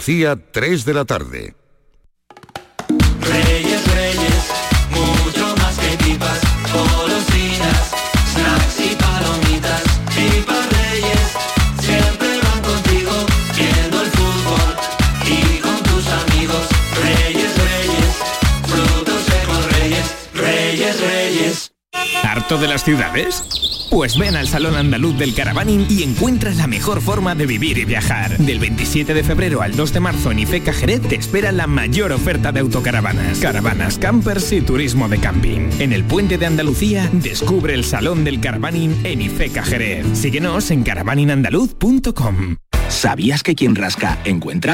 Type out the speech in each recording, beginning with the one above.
Cía 3 de la tarde. Reyes, Reyes, mucho más que pipas, golosinas, snacks y palomitas. Pipas Reyes, siempre van contigo, viendo el fútbol y con tus amigos. Reyes, Reyes, frutos secos Reyes, Reyes, Reyes. ¿Harto de las ciudades? Pues ven al Salón Andaluz del Caravaning y encuentra la mejor forma de vivir y viajar. Del 27 de febrero al 2 de marzo en Ifeca Jerez te espera la mayor oferta de autocaravanas, caravanas, campers y turismo de camping. En el Puente de Andalucía, descubre el Salón del Caravaning en Ifeca Jerez. Síguenos en caravaninandaluz.com. ¿Sabías que quien rasca encuentra?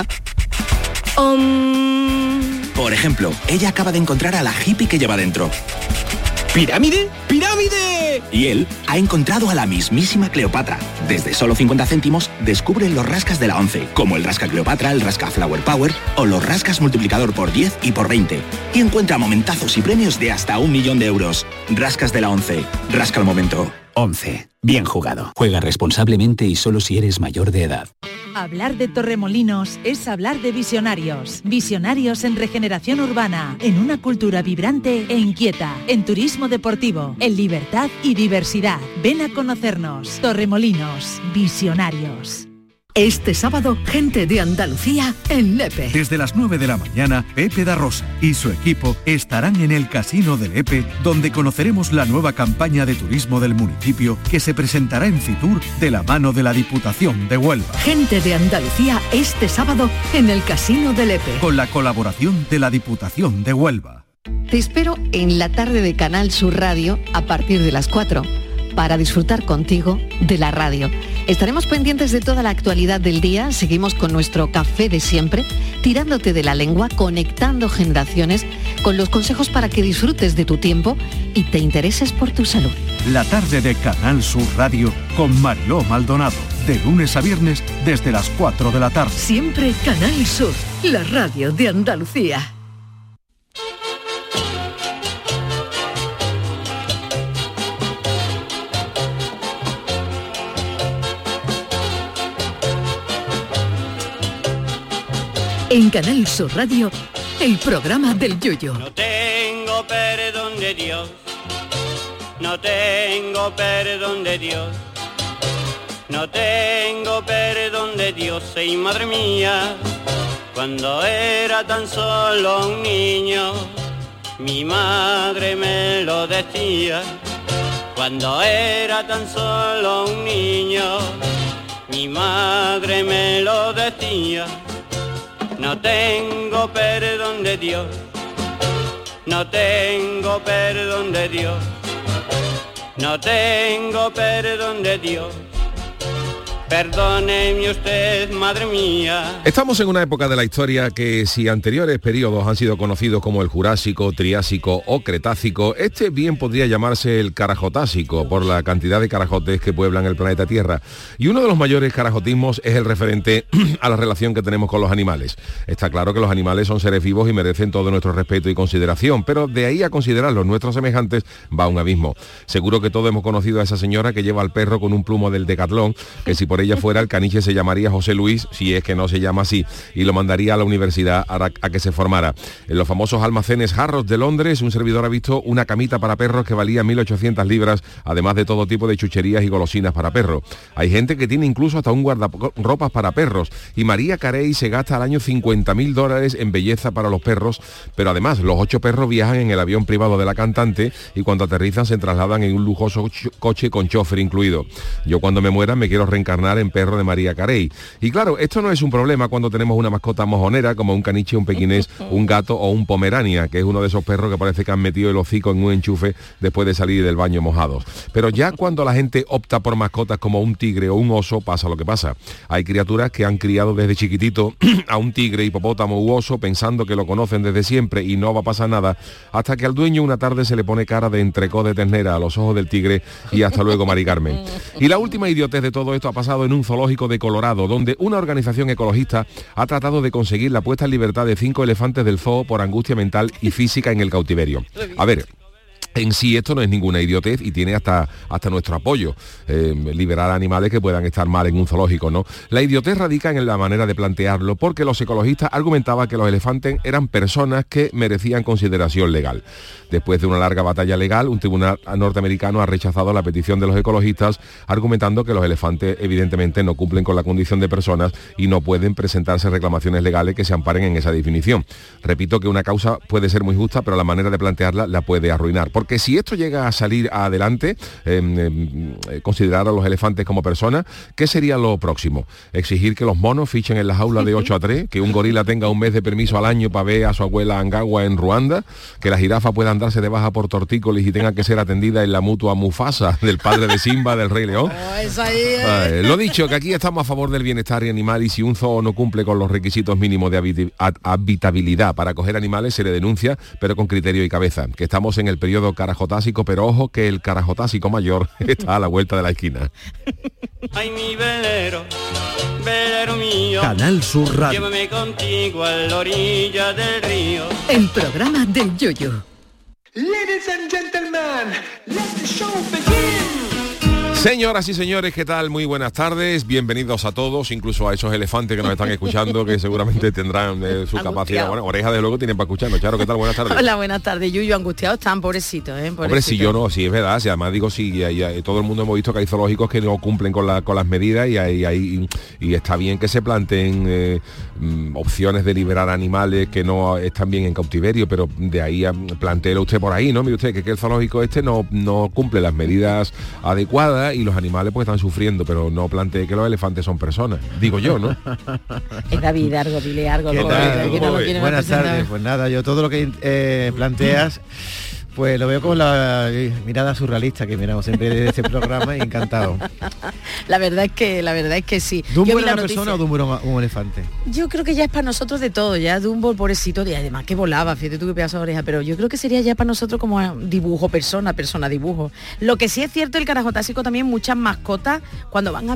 Por ejemplo, ella acaba de encontrar a la hippie que lleva dentro. ¿Pirámide? ¡Pirámide! Y él ha encontrado a la mismísima Cleopatra. Desde solo 50 céntimos, descubre los rascas de la 11, como el rasca Cleopatra, el rasca Flower Power o los rascas multiplicador por 10 y por 20. Y encuentra momentazos y premios de hasta 1 millón de euros. Rascas de la 11. Rasca el momento. 11. Bien jugado. Juega responsablemente y solo si eres mayor de edad. Hablar de Torremolinos es hablar de visionarios. Visionarios en regeneración urbana, en una cultura vibrante e inquieta, en turismo deportivo, en libertad y diversidad. Ven a conocernos. Torremolinos, visionarios. Este sábado, gente de Andalucía en Lepe. Desde las 9 de la mañana, Pepe da Rosa y su equipo estarán en el Casino de Lepe, donde conoceremos la nueva campaña de turismo del municipio que se presentará en Fitur de la mano de la Diputación de Huelva. Gente de Andalucía este sábado en el Casino de Lepe. Con la colaboración de la Diputación de Huelva. Te espero en la tarde de Canal Sur Radio a partir de las 4 para disfrutar contigo de la radio. Estaremos pendientes de toda la actualidad del día, seguimos con nuestro café de siempre, tirándote de la lengua, conectando generaciones, con los consejos para que disfrutes de tu tiempo y te intereses por tu salud. La tarde de Canal Sur Radio con Mariló Maldonado, de lunes a viernes desde las 4 de la tarde. Siempre Canal Sur, la radio de Andalucía. En Canal Sur Radio, el programa del Yoyo. No tengo perdón de Dios, no tengo perdón de Dios, no tengo perdón de Dios, y madre mía, cuando era tan solo un niño, mi madre me lo decía, cuando era tan solo un niño, mi madre me lo decía. No tengo perdón de Dios, no tengo perdón de Dios, no tengo perdón de Dios. Perdóneme usted, madre mía. Estamos en una época de la historia que, si anteriores periodos han sido conocidos como el Jurásico, Triásico o Cretácico, este bien podría llamarse el Carajotásico, por la cantidad de carajotes que pueblan el planeta Tierra. Y uno de los mayores carajotismos es el referente a la relación que tenemos con los animales. Está claro que los animales son seres vivos y merecen todo nuestro respeto y consideración, pero de ahí a considerarlos nuestros semejantes va un abismo. Seguro que todos hemos conocido a esa señora que lleva al perro con un plumo del Decatlón, que si por ella fuera, el caniche se llamaría José Luis, si es que no se llama así, y lo mandaría a la universidad a que se formara. En los famosos almacenes Harrods de Londres, un servidor ha visto una camita para perros que valía 1.800 libras, además de todo tipo de chucherías y golosinas para perros. Hay gente que tiene incluso hasta un guardarropas para perros, y María Carey se gasta al año $50.000 en belleza para los perros, pero además los 8 perros viajan en el avión privado de la cantante y cuando aterrizan se trasladan en un lujoso coche con chofer incluido. Yo cuando me muera me quiero reencarnar en perro de María Carey. Y claro, esto no es un problema cuando tenemos una mascota mojonera como un caniche, un pequinés, un gato o un pomerania, que es uno de esos perros que parece que han metido el hocico en un enchufe después de salir del baño mojados. Pero ya cuando la gente opta por mascotas como un tigre o un oso, pasa lo que pasa. Hay criaturas que han criado desde chiquitito a un tigre, hipopótamo u oso pensando que lo conocen desde siempre y no va a pasar nada, hasta que al dueño una tarde se le pone cara de entrecó de ternera a los ojos del tigre y hasta luego, Mari Carmen. Y la última idiotez de todo esto ha pasado en un zoológico de Colorado, donde una organización ecologista ha tratado de conseguir la puesta en libertad de 5 elefantes del zoo por angustia mental y física en el cautiverio. A ver, En sí esto no es ninguna idiotez y tiene hasta nuestro apoyo, liberar animales que puedan estar mal en un zoológico, ¿no? La idiotez radica en la manera de plantearlo, porque los ecologistas argumentaban que los elefantes eran personas que merecían consideración legal. Después de una larga batalla legal, un tribunal norteamericano ha rechazado la petición de los ecologistas, argumentando que los elefantes evidentemente no cumplen con la condición de personas y no pueden presentarse reclamaciones legales que se amparen en esa definición. Repito que una causa puede ser muy justa, pero la manera de plantearla la puede arruinar. Porque si esto llega a salir adelante, considerar a los elefantes como personas, ¿qué sería lo próximo? Exigir que los monos fichen en la jaula de 8 a 3, que un gorila tenga un mes de permiso al año para ver a su abuela Angawa en Ruanda, que la jirafa pueda darse de baja por tortícolis y tenga que ser atendida en la mutua Mufasa del padre de Simba, del Rey León. Lo dicho, que aquí estamos a favor del bienestar animal y si un zoo no cumple con los requisitos mínimos de habitabilidad para acoger animales se le denuncia, pero con criterio y cabeza, que estamos en el periodo carajotásico, pero ojo que el carajotásico mayor está a la vuelta de la esquina. Ay, mi velero, velero mío, Canal Sur Radio. llévame contigo a la orilla del río. El programa del Yoyo. Ladies and gentlemen, let the show begin. Señoras y señores, ¿qué tal? Muy buenas tardes, bienvenidos a todos, incluso a esos elefantes que nos están escuchando, que seguramente tendrán su capacidad. Bueno, orejas de luego tienen para escucharnos. Charo, ¿qué tal? Buenas tardes. Hola, buenas tardes. Yuyu, angustiados están, pobrecitos, pobrecito. Hombre, si yo no, sí es verdad, si además digo, sí, todo el mundo hemos visto que hay zoológicos que no cumplen con las medidas y está bien que se planteen opciones de liberar animales que no están bien en cautiverio, pero de ahí plantéelo usted por ahí, ¿no? Mire usted, que el zoológico este no cumple las medidas adecuadas y los animales pues están sufriendo, pero no plantee que los elefantes son personas, digo yo, ¿no? Es David, algo, dile algo. Buenas tardes, pues nada, yo todo lo que planteas pues lo veo con la mirada surrealista que miramos siempre de este programa y encantado. La verdad es que sí. ¿Dumbo era una persona o Dumbo era un elefante? Yo creo que ya es para nosotros de todo, ya Dumbo, el pobrecito, y además que volaba, fíjate tú qué pedazo de oreja, pero yo creo que sería ya para nosotros como dibujo, persona, dibujo. Lo que sí es cierto, el carajotásico también, muchas mascotas, cuando van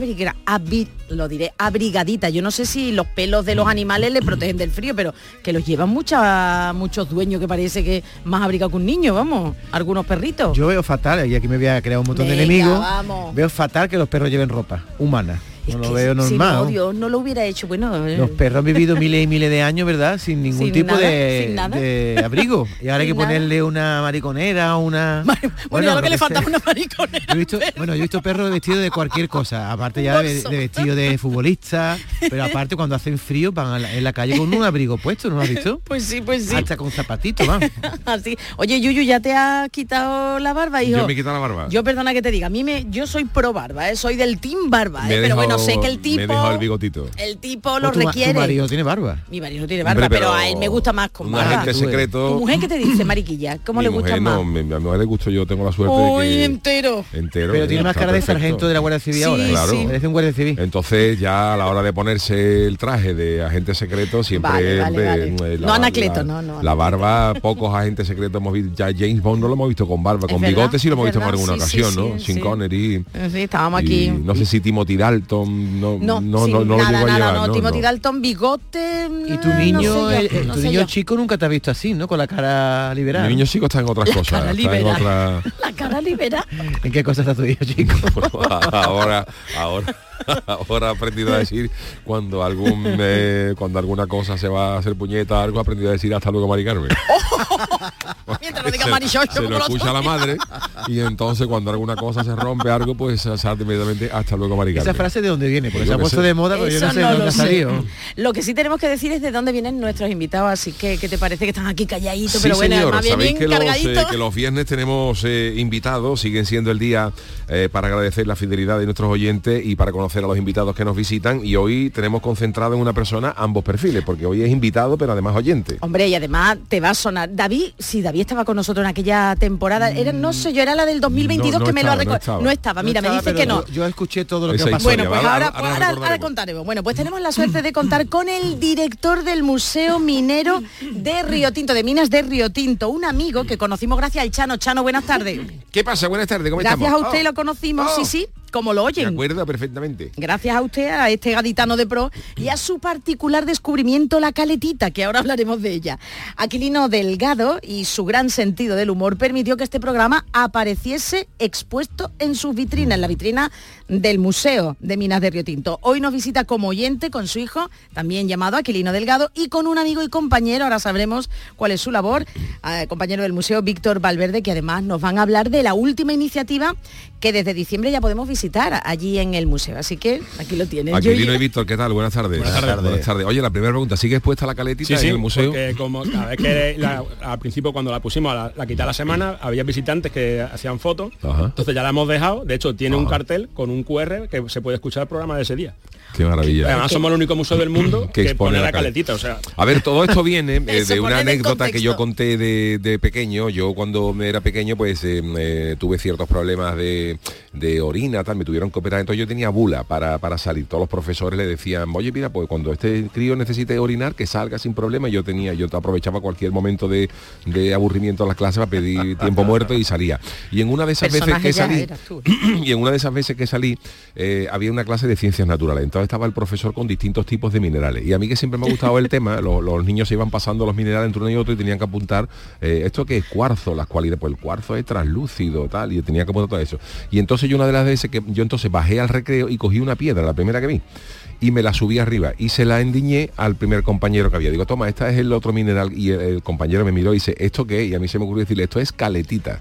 abrigaditas, yo no sé si los pelos de los animales le protegen del frío, pero que los llevan muchos dueños que parece que más abrigado que un niño, vamos. Algunos perritos. Yo veo fatal, y aquí me voy a crear un montón de enemigos. Vamos. Veo fatal que los perros lleven ropa humana. No lo veo normal. Si no, Dios no lo hubiera hecho, bueno. Los perros han vivido miles y miles de años, ¿verdad? Sin ningún tipo de abrigo. Y ahora hay que ponerle una mariconera, una... Bueno, lo que le falta una mariconera. Yo he visto perros vestidos de cualquier cosa, aparte ya de vestido de futbolista, pero aparte cuando hacen frío van en la calle con un abrigo puesto, ¿no lo has visto? Pues sí. Hasta con zapatitos, van. Así. Oye, Yuyu, ¿ya te has quitado la barba, hijo? Yo me he quitado la barba. Yo, perdona que te diga, yo soy pro barba, soy del team barba, pero bueno, sé que el tipo... Me he dejado el bigotito. El tipo lo requiere. ¿Tu marido tiene barba? Mi marido tiene barba, pero a él me gusta más con barba. Un agente secreto... ¿Tu mujer qué te dice, mariquilla? ¿Cómo le gusta más? No, a mi mujer le gusto, yo tengo la suerte de que... entero. Pero tiene más cara de sargento de la Guardia Civil ahora. Claro. Sí. Parece un guardia civil. Entonces ya a la hora de ponerse el traje de agente secreto siempre... Vale. No Anacleto, no. La barba, pocos agentes secretos hemos visto. Ya James Bond no lo hemos visto con barba. Con bigote sí lo hemos visto en alguna ocasión, ¿no? Sin Connery. Sí, estábamos aquí. No sé si Timothy Dalton no No, Timothy Dalton, bigote. Y tu niño, tu niño chico nunca te ha visto así, ¿no? Con la cara liberada. Mi niño chico está en otras cosas. La cara liberada. ¿En qué cosas está tu hijo chico? Ahora ha aprendido a decir cuando alguna cosa se va a hacer puñeta, algo ha aprendido a decir hasta luego, Mari Carmen. Mientras no diga Marichocho, se lo escucha la madre y entonces cuando alguna cosa se rompe algo, pues salta inmediatamente hasta luego, Mari Carmen. ¿Esa frase de dónde viene? Porque se ha puesto de moda, pero yo no sé dónde ha salido. Lo que sí tenemos que decir es de dónde vienen nuestros invitados, así que ¿qué te parece que están aquí calladitos? Sí, pero bueno, señor, además bien cargaditos. Que los viernes tenemos invitados, siguen siendo el día para agradecer la fidelidad de nuestros oyentes y para conocer a los invitados que nos visitan, y hoy tenemos concentrado en una persona ambos perfiles, porque hoy es invitado pero además oyente. Hombre, y además te va a sonar David estaba con nosotros en aquella temporada, era la del 2022 que me lo ha recordado. No estaba, mira, me dice que no. Yo escuché todo lo que pasó. Bueno, pues ahora contaremos. Bueno, pues tenemos la suerte de contar con el director del Museo Minero de Río Tinto, de Minas de Río Tinto, un amigo que conocimos gracias al Chano. Chano, buenas tardes. ¿Qué pasa? Buenas tardes, ¿cómo estamos? Gracias a usted lo conocimos, sí. como lo oyen. Me acuerda perfectamente. Gracias a usted, a este gaditano de pro y a su particular descubrimiento, la caletita, que ahora hablaremos de ella. Aquilino Delgado y su gran sentido del humor permitió que este programa apareciese expuesto en sus vitrinas, en la vitrina del Museo de Minas de Río Tinto. Hoy nos visita como oyente con su hijo, también llamado Aquilino Delgado, y con un amigo y compañero, ahora sabremos cuál es su labor, compañero del museo, Víctor Valverde, que además nos van a hablar de la última iniciativa que desde diciembre ya podemos visitar allí en el museo. Así que aquí lo tienen. Aquilino y Víctor, ¿qué tal? Buenas tardes. Buenas tardes. Oye, la primera pregunta, ¿sigue expuesta la caletita en el museo? Porque como cada vez que al principio cuando la pusimos, la quité a la semana, había visitantes que hacían fotos, entonces ya la hemos dejado. De hecho, tiene un cartel con un QR que se puede escuchar el programa de ese día. Qué maravilla. Además somos el único museo del mundo que pone la caletita. O sea. A ver, todo esto viene de una anécdota que yo conté de pequeño. Yo cuando era pequeño pues tuve ciertos problemas de orina, tal, me tuvieron que operar, entonces yo tenía bula para salir. Todos los profesores le decían, oye, mira, pues cuando este crío necesite orinar, que salga sin problema. Yo aprovechaba cualquier momento de aburrimiento en las clases para pedir tiempo muerto y salía. Y en una de esas veces que salí, había una clase de ciencias naturales. Entonces estaba el profesor con distintos tipos de minerales. Y a mí, que siempre me ha gustado el tema, los niños se iban pasando los minerales entre uno y otro y tenían que apuntar esto que es cuarzo, las cualidades. Pues el cuarzo es translúcido, tal, y tenía que apuntar todo eso. Y entonces yo una de las veces que yo entonces bajé al recreo y cogí una piedra, la primera que vi, y me la subí arriba y se la endiñé al primer compañero que había. Digo, toma, esta es el otro mineral. Y el compañero me miró y dice, ¿esto qué es? Y a mí se me ocurrió decirle, esto es caletita.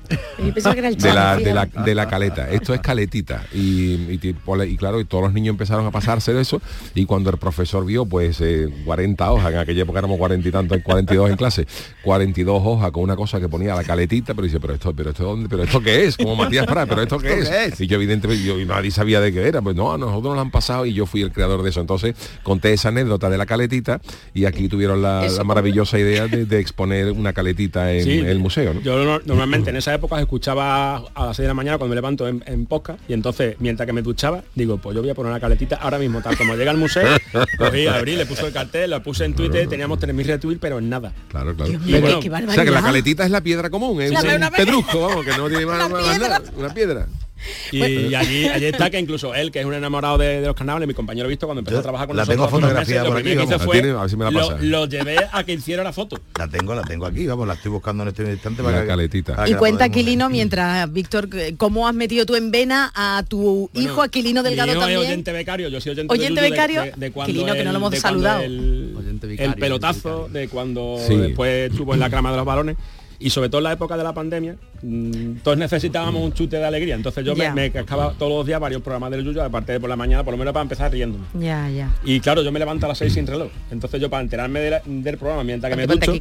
De la caleta. Esto es caletita. Y claro, y todos los niños empezaron a pasarse de eso. Y cuando el profesor vio, pues 40 hojas, en aquella época éramos 40 y tantos, 42 en clase, 42 hojas con una cosa que ponía la caletita, pero dice, pero esto ¿dónde? ¿Pero esto qué es? Como Matías Prat, ¿pero esto qué es? Y yo evidentemente, nadie sabía de qué era. Pues no, a nosotros nos lo han pasado y yo fui el creador de eso. Entonces conté esa anécdota de la caletita y aquí tuvieron la maravillosa idea de exponer una caletita en el museo, ¿no? Yo normalmente en esa época escuchaba a las 6 de la mañana cuando me levanto en podcast, y entonces mientras que me duchaba digo, pues yo voy a poner una caletita ahora mismo, tal como llega al museo, cogí, abrí, le puse el cartel, lo puse en Twitter, teníamos 3.000 retweets, pero en nada. Claro. Y bueno, o sea que la caletita es la piedra común, es un pedrusco, vamos, que no tiene más nada, una piedra. Y allí está, que incluso él, que es un enamorado de los carnavales, mi compañero visto cuando empezó a trabajar con nosotros, la tengo fotografiada por aquí, a ver si me la pasa. Lo llevé a que hiciera la foto. La tengo aquí, vamos, la estoy buscando en este instante para la caletita. Y cuenta, Aquilino, mientras, Víctor, ¿cómo has metido tú en vena a tu hijo Aquilino Delgado también? Es oyente becario, yo soy oyente becario. De cuando Aquilino, que no lo hemos saludado. El pelotazo, de cuando después estuvo en la crama de los balones. Y sobre todo en la época de la pandemia, todos necesitábamos un chute de alegría. Entonces yo me cascaba todos los días varios programas del Yuyu, aparte de por la mañana, por lo menos para empezar riéndome. Ya. Y claro, yo me levanto a las 6 sin reloj. Entonces yo, para enterarme del programa mientras que me ducho,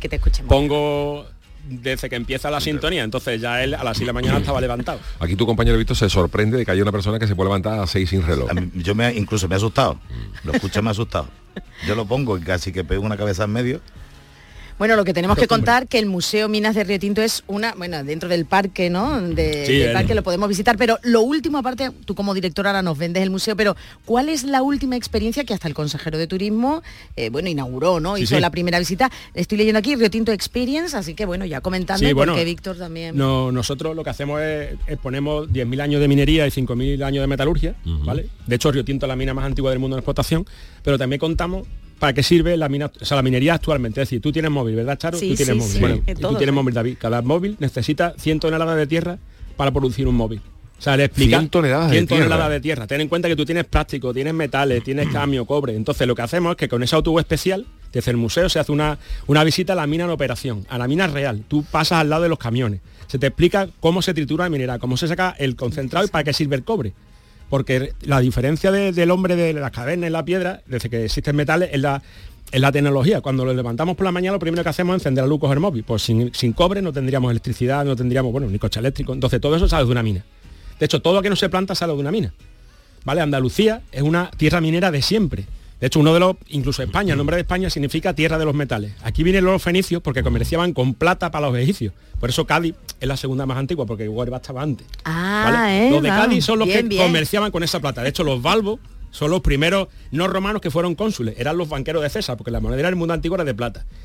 pongo desde que empieza la sintonía. Entonces ya él a las 6 de la mañana estaba levantado. Aquí tu compañero Víctor se sorprende de que haya una persona que se puede levantar a las 6 sin reloj. Yo incluso me he asustado. Lo escuché, me ha asustado. Yo lo pongo y casi que pego una cabeza en medio. Bueno, lo que tenemos que contar, que el Museo Minas de Río Tinto es dentro del parque, ¿no? Del parque lo podemos visitar, pero lo último, aparte, tú como director ahora nos vendes el museo, pero ¿cuál es la última experiencia que hasta el consejero de turismo, inauguró, ¿no? Hizo la primera visita? Estoy leyendo aquí Río Tinto Experience, así que ya comentando, porque Víctor también... Nosotros lo que hacemos es exponemos 10.000 años de minería y 5.000 años de metalurgia, ¿vale? De hecho, Río Tinto es la mina más antigua del mundo en explotación, pero también contamos para qué sirve la minería actualmente. Es decir, tú tienes móvil, ¿verdad, Charo? Tú tienes móvil. Bueno, y tú tienes móvil, David. Cada móvil necesita 100 toneladas de tierra para producir un móvil. O sea, le explica 100 toneladas de tierra. Ten en cuenta que tú tienes plástico, tienes metales, tienes cadmio, cobre. Entonces lo que hacemos es que con ese autobús especial, desde el museo se hace una visita a la mina en operación, a la mina real. Tú pasas al lado de los camiones. Se te explica cómo se tritura el mineral, cómo se saca el concentrado y para qué sirve el cobre. Porque la diferencia del hombre de las cavernas en la piedra, desde que existen metales, es la tecnología. Cuando lo levantamos por la mañana, lo primero que hacemos es encender la luz, coger el móvil. Pues sin cobre no tendríamos electricidad, no tendríamos, ni coche eléctrico. Entonces todo eso sale de una mina. De hecho, todo lo que no se planta sale de una mina. ¿Vale? Andalucía es una tierra minera de siempre. De hecho, incluso España, el nombre de España significa tierra de los metales. Aquí vienen los fenicios porque comerciaban con plata para los egipcios. Por eso Cádiz es la segunda más antigua, porque Huelva estaba antes. ¿Vale? Los de Cádiz son los que comerciaban con esa plata. De hecho, los balbos son los primeros no romanos que fueron cónsules. Eran los banqueros de César, porque la moneda del mundo antiguo era de plata.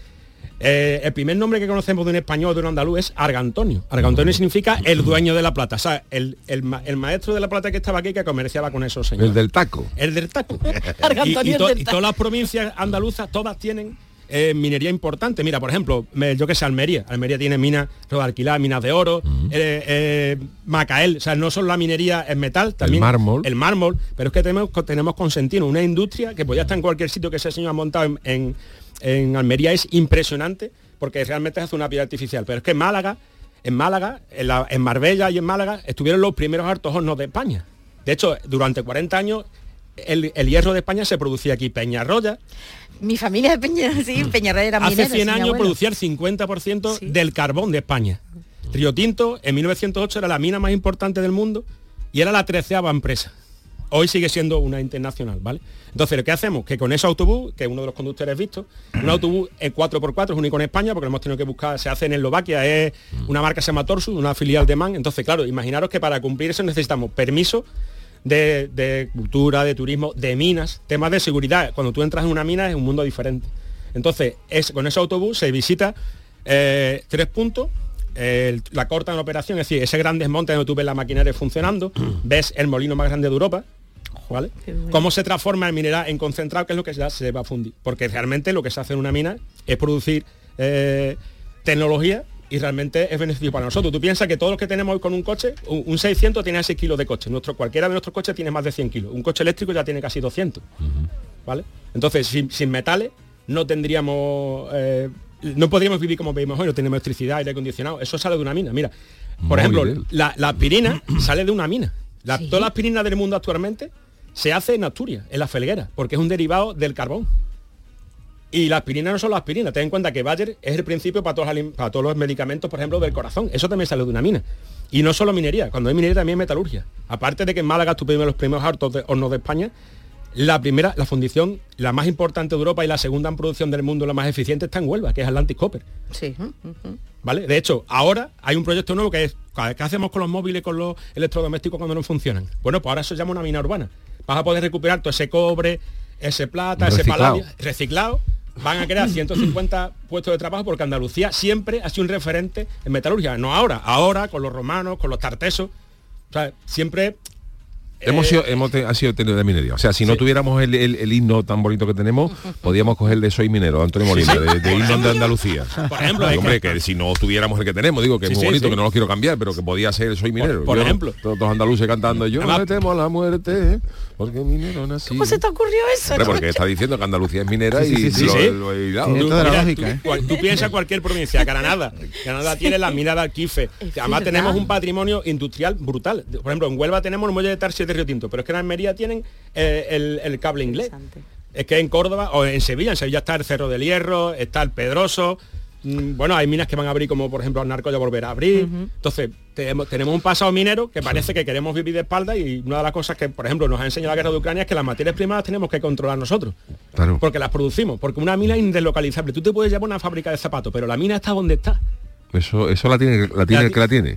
El primer nombre que conocemos de un español o de un andaluz es Argantonio. Argantonio significa el dueño de la plata. O sea, el maestro de la plata que estaba aquí, que comerciaba con esos señores. El del taco. El del taco. y todas las provincias andaluzas, todas tienen minería importante. Mira, por ejemplo, yo que sé, Almería. Almería tiene minas de alquilar, minas de oro, Macael. O sea, no solo la minería es metal, también el mármol. Pero es que tenemos Consentino, una industria que podía estar en cualquier sitio que ese señor ha montado en Almería. Es impresionante porque realmente hace una piedra artificial. Pero es que en Málaga, en Marbella y en Málaga estuvieron los primeros altos hornos de España. De hecho, durante 40 años el hierro de España se producía aquí. Peñarroya. Mi familia de Peñarroya era minera. Hace 100 años producía el 50% del carbón de España. Río Tinto en 1908 era la mina más importante del mundo y era la 13ª empresa. Hoy sigue siendo una internacional, ¿vale? Entonces, ¿qué hacemos? Que con ese autobús, que es uno de los conductores visto, un autobús en 4x4, es único en España, porque lo hemos tenido que buscar, se hace en Eslovaquia, es una marca que se llama Torsus, una filial de MAN. Entonces, claro, imaginaros que para cumplir eso necesitamos permiso de cultura, de turismo, de minas, temas de seguridad. Cuando tú entras en una mina es un mundo diferente. Entonces, con ese autobús se visita 3 puntos. La corta en operación, es decir, ese gran desmonte donde tú ves la maquinaria funcionando, ves el molino más grande de Europa, ¿vale? Bueno. Cómo se transforma el mineral en concentrado, que es lo que ya se va a fundir. Porque realmente lo que se hace en una mina es producir tecnología y realmente es beneficio para nosotros. Tú piensas que todos los que tenemos hoy con un coche, un 600 tiene 6 kilos de coche. Cualquiera de nuestros coches tiene más de 100 kilos. Un coche eléctrico ya tiene casi 200. ¿Vale? Entonces, sin metales no tendríamos... no podríamos vivir como vivimos hoy, no tenemos electricidad, aire acondicionado. Eso sale de una mina. Mira, por ejemplo, la aspirina sale de una mina. Toda la aspirina del mundo actualmente se hace en Asturias, en la Felguera, porque es un derivado del carbón. Y la aspirina no solo aspirina, ten en cuenta que Bayer es el principio para todos los medicamentos, por ejemplo, del corazón. Eso también sale de una mina. Y no solo minería, cuando hay minería también hay metalurgia. Aparte de que en Málaga tuvimos los primeros hornos de España, la fundición, la más importante de Europa y la segunda en producción del mundo, la más eficiente, está en Huelva, que es Atlantic Copper. Sí. ¿Vale? De hecho, ahora hay un proyecto nuevo que es, ¿qué hacemos con los móviles, con los electrodomésticos cuando no funcionan? Bueno, pues ahora eso se llama una mina urbana. Vas a poder recuperar todo ese cobre, ese plata, ese paladio, reciclado. Van a crear 150 puestos de trabajo porque Andalucía siempre ha sido un referente en metalurgia. No ahora con los romanos, con los tartesos. O sea, siempre... hemos sido tenido de minería. O sea, si no tuviéramos el himno tan bonito que tenemos, podíamos coger el de Soy Minero, de Antonio Molina, de himno de Andalucía. Por ejemplo, hombre, que si no tuviéramos el que tenemos, digo que es muy bonito, que no lo quiero cambiar, pero que podía ser el Soy Minero. Por ejemplo. Todos los andaluces cantando, yo no me temo a la muerte, porque minero nací. ¿Cómo se te ocurrió eso? Hombre, porque está diciendo que Andalucía es minera lo he hilado. Tú piensas cualquier provincia, Granada tiene la mina de Alquife. Además tenemos un patrimonio industrial brutal. Por ejemplo, en Huelva tenemos el muelle de Tarsier de Río Tinto, pero es que en Almería tienen el cable inglés. Es que en Córdoba o en Sevilla está el Cerro del Hierro, está el Pedroso. Bueno, hay minas que van a abrir, como por ejemplo Arnarco ya volverá a abrir. Entonces tenemos un pasado minero que parece que queremos vivir de espalda, y una de las cosas que por ejemplo nos ha enseñado la guerra de Ucrania es que las materias primas las tenemos que controlar nosotros. Claro. Porque las producimos, porque una mina es indeslocalizable. Tú te puedes llevar una fábrica de zapatos, pero la mina está donde está. Eso la tiene el que la tiene.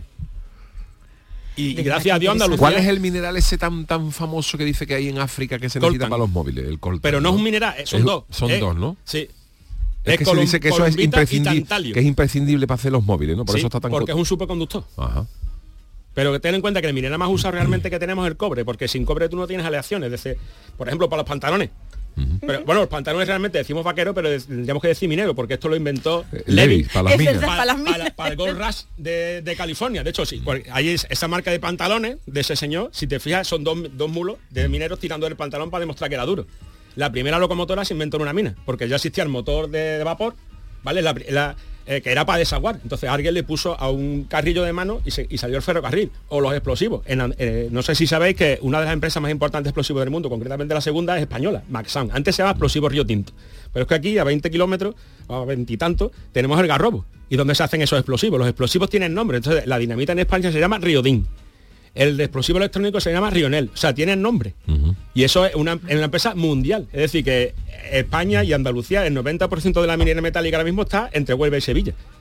Y gracias a Dios Andalucía... ¿Cuál es el mineral ese tan famoso que dice que hay en África que se necesita para los móviles? El coltan. Pero no es un mineral, son dos. Son dos, ¿no? Sí. Es que se dice que eso es imprescindible para hacer los móviles, ¿no? Por eso está tan porque es un superconductor. Ajá. Pero ten en cuenta que el mineral más usado realmente que tenemos es el cobre, porque sin cobre tú no tienes aleaciones. Por ejemplo, para los pantalones. Pero, bueno, los pantalones realmente decimos vaquero, pero tendríamos que decir minero, porque esto lo inventó Levi's, para las minas. Para el Gold Rush de California. De hecho, sí, hay esa marca de pantalones de ese señor, si te fijas, son dos mulos de mineros tirando el pantalón para demostrar que era duro. La primera locomotora se inventó en una mina, porque ya existía el motor de vapor, ¿vale? Que era para desaguar. Entonces alguien le puso a un carrillo de mano y salió el ferrocarril. O los explosivos. No sé si sabéis que una de las empresas más importantes de explosivos del mundo, concretamente la segunda, es española, Maxam. Antes se llamaba Explosivos Río Tinto. Pero es que aquí, a 20 kilómetros, a 20 y tanto, tenemos el Garrobo. ¿Y dónde se hacen esos explosivos? Los explosivos tienen nombre. Entonces la dinamita en España se llama Riodín. El de explosivo electrónico se llama Rionel. O sea, tienen nombre. Y eso es una empresa mundial. Es decir, que España y Andalucía, el 90% de la minería metálica ahora mismo está entre Huelva y Sevilla.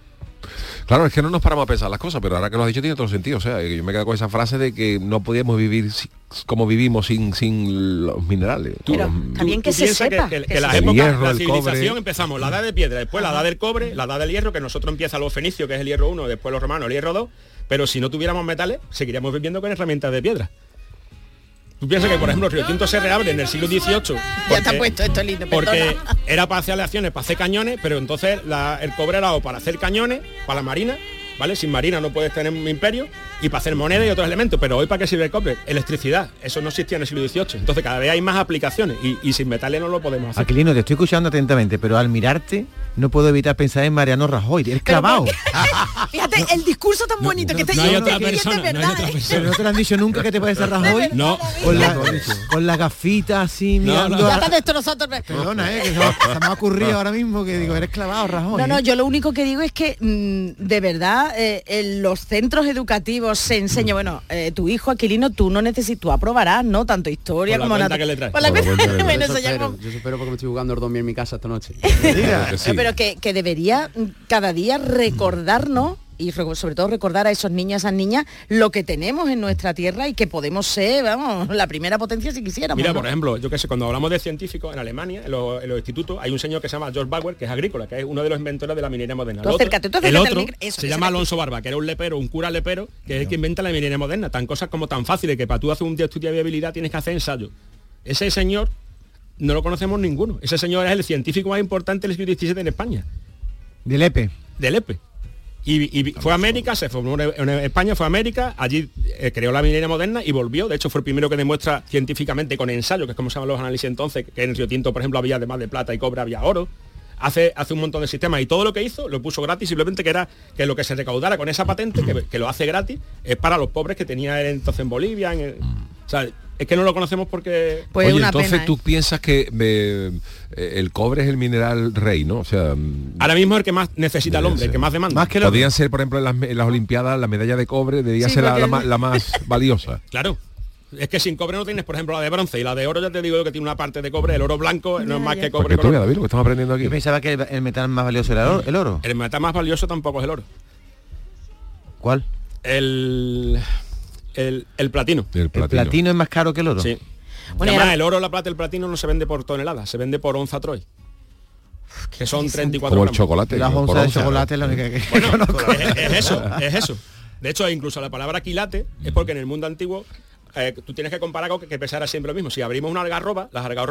Claro, es que no nos paramos a pensar las cosas, pero ahora que lo has dicho tiene todo sentido. O sea, yo me quedo con esa frase de que no podíamos vivir como vivimos sin los minerales. Pero también que se sepa. Que las épocas, la civilización empezamos, la edad de piedra, después la edad del cobre, la edad del hierro, que nosotros empieza los fenicios, que es el hierro 1, después los romanos, el hierro 2, pero si no tuviéramos metales, seguiríamos viviendo con herramientas de piedra. Tú piensas que, por ejemplo, el Río Tinto se reabre en el siglo XVIII. Ya te ha puesto esto lindo, porque era para hacer aleaciones, para hacer cañones, pero entonces el cobre era o para hacer cañones, para la marina, ¿vale? Sin marina no puedes tener un imperio, y para hacer moneda y otros elementos. Pero hoy, ¿para qué sirve el cobre? Electricidad. Eso no existía en el siglo XVIII. Entonces cada vez hay más aplicaciones y sin metales no lo podemos hacer. Aquilino, te estoy escuchando atentamente, pero al mirarte no puedo evitar pensar en Mariano Rajoy. Eres clavado. Fíjate, el discurso tan bonito que te no hay otra persona, verdad, no hay otra persona. ¿No te lo han dicho nunca que te parece a Rajoy? No. Con la gafita así, mirando... Ya está de esto nosotros. Perdona, que se me ha ocurrido ahora mismo que digo, eres clavado, Rajoy. No, yo lo único que digo es que de verdad en los centros educativos se enseña, bueno, tu hijo Aquilino, tú aprobarás, ¿no? Tanto historia como nada. Que le traes. Yo supero porque me estoy jugando el dormir en mi casa esta noche. Pero que debería cada día recordarnos y sobre todo recordar a esos niños, a esas niñas, lo que tenemos en nuestra tierra y que podemos ser, vamos, la primera potencia si quisiéramos. Mira, ¿no? por ejemplo, yo que sé, cuando hablamos de científicos en Alemania, en los institutos, hay un señor que se llama George Bauer, que es agrícola, que es uno de los inventores de la minería moderna. El otro se llama Alonso Barba, que era un lepero, un cura lepero, que es el que inventa la minería moderna. Tan cosas como tan fáciles que para tú hacer un estudio de viabilidad tienes que hacer ensayo. Ese señor no lo conocemos ninguno. Ese señor es el científico más importante del siglo XVII en España. Del EPE. Del EPE. Y fue a América, se formó en España, fue a América, allí creó la minería moderna y volvió. De hecho, fue el primero que demuestra científicamente con ensayo, que es como se llaman los análisis entonces, que en el Río Tinto, por ejemplo, había además de plata y cobre, había oro. Hace un montón de sistemas y todo lo que hizo lo puso gratis, simplemente que era que lo que se recaudara con esa patente, que lo hace gratis, es para los pobres que tenía él entonces en Bolivia. O sea, es que no lo conocemos porque... Pues oye, entonces pena, tú piensas que el cobre es el mineral rey, ¿no? O sea... Ahora mismo es el que más necesita el hombre, el que más demanda. Más que podrían ser, por ejemplo, en las Olimpiadas, la medalla de cobre debería ser la más valiosa. Claro. Es que sin cobre no tienes, por ejemplo, la de bronce, y la de oro ya te digo que tiene una parte de cobre. El oro blanco no es más que cobre. Tú, David, lo que estamos aprendiendo aquí. Yo pensaba que el metal más valioso era el oro. El metal más valioso tampoco es el oro. ¿Cuál? El platino. ¿El platino es más caro que el oro? Sí. Bueno, además, el oro, la plata y el platino no se vende por tonelada, se vende por onza troy. Que son 34 como gramos. El chocolate. Las onzas de chocolate es la única que conozco. Es eso. De hecho, incluso la palabra quilate es porque en el mundo antiguo tú tienes que comparar con que pesara siempre lo mismo. Si abrimos una algarroba,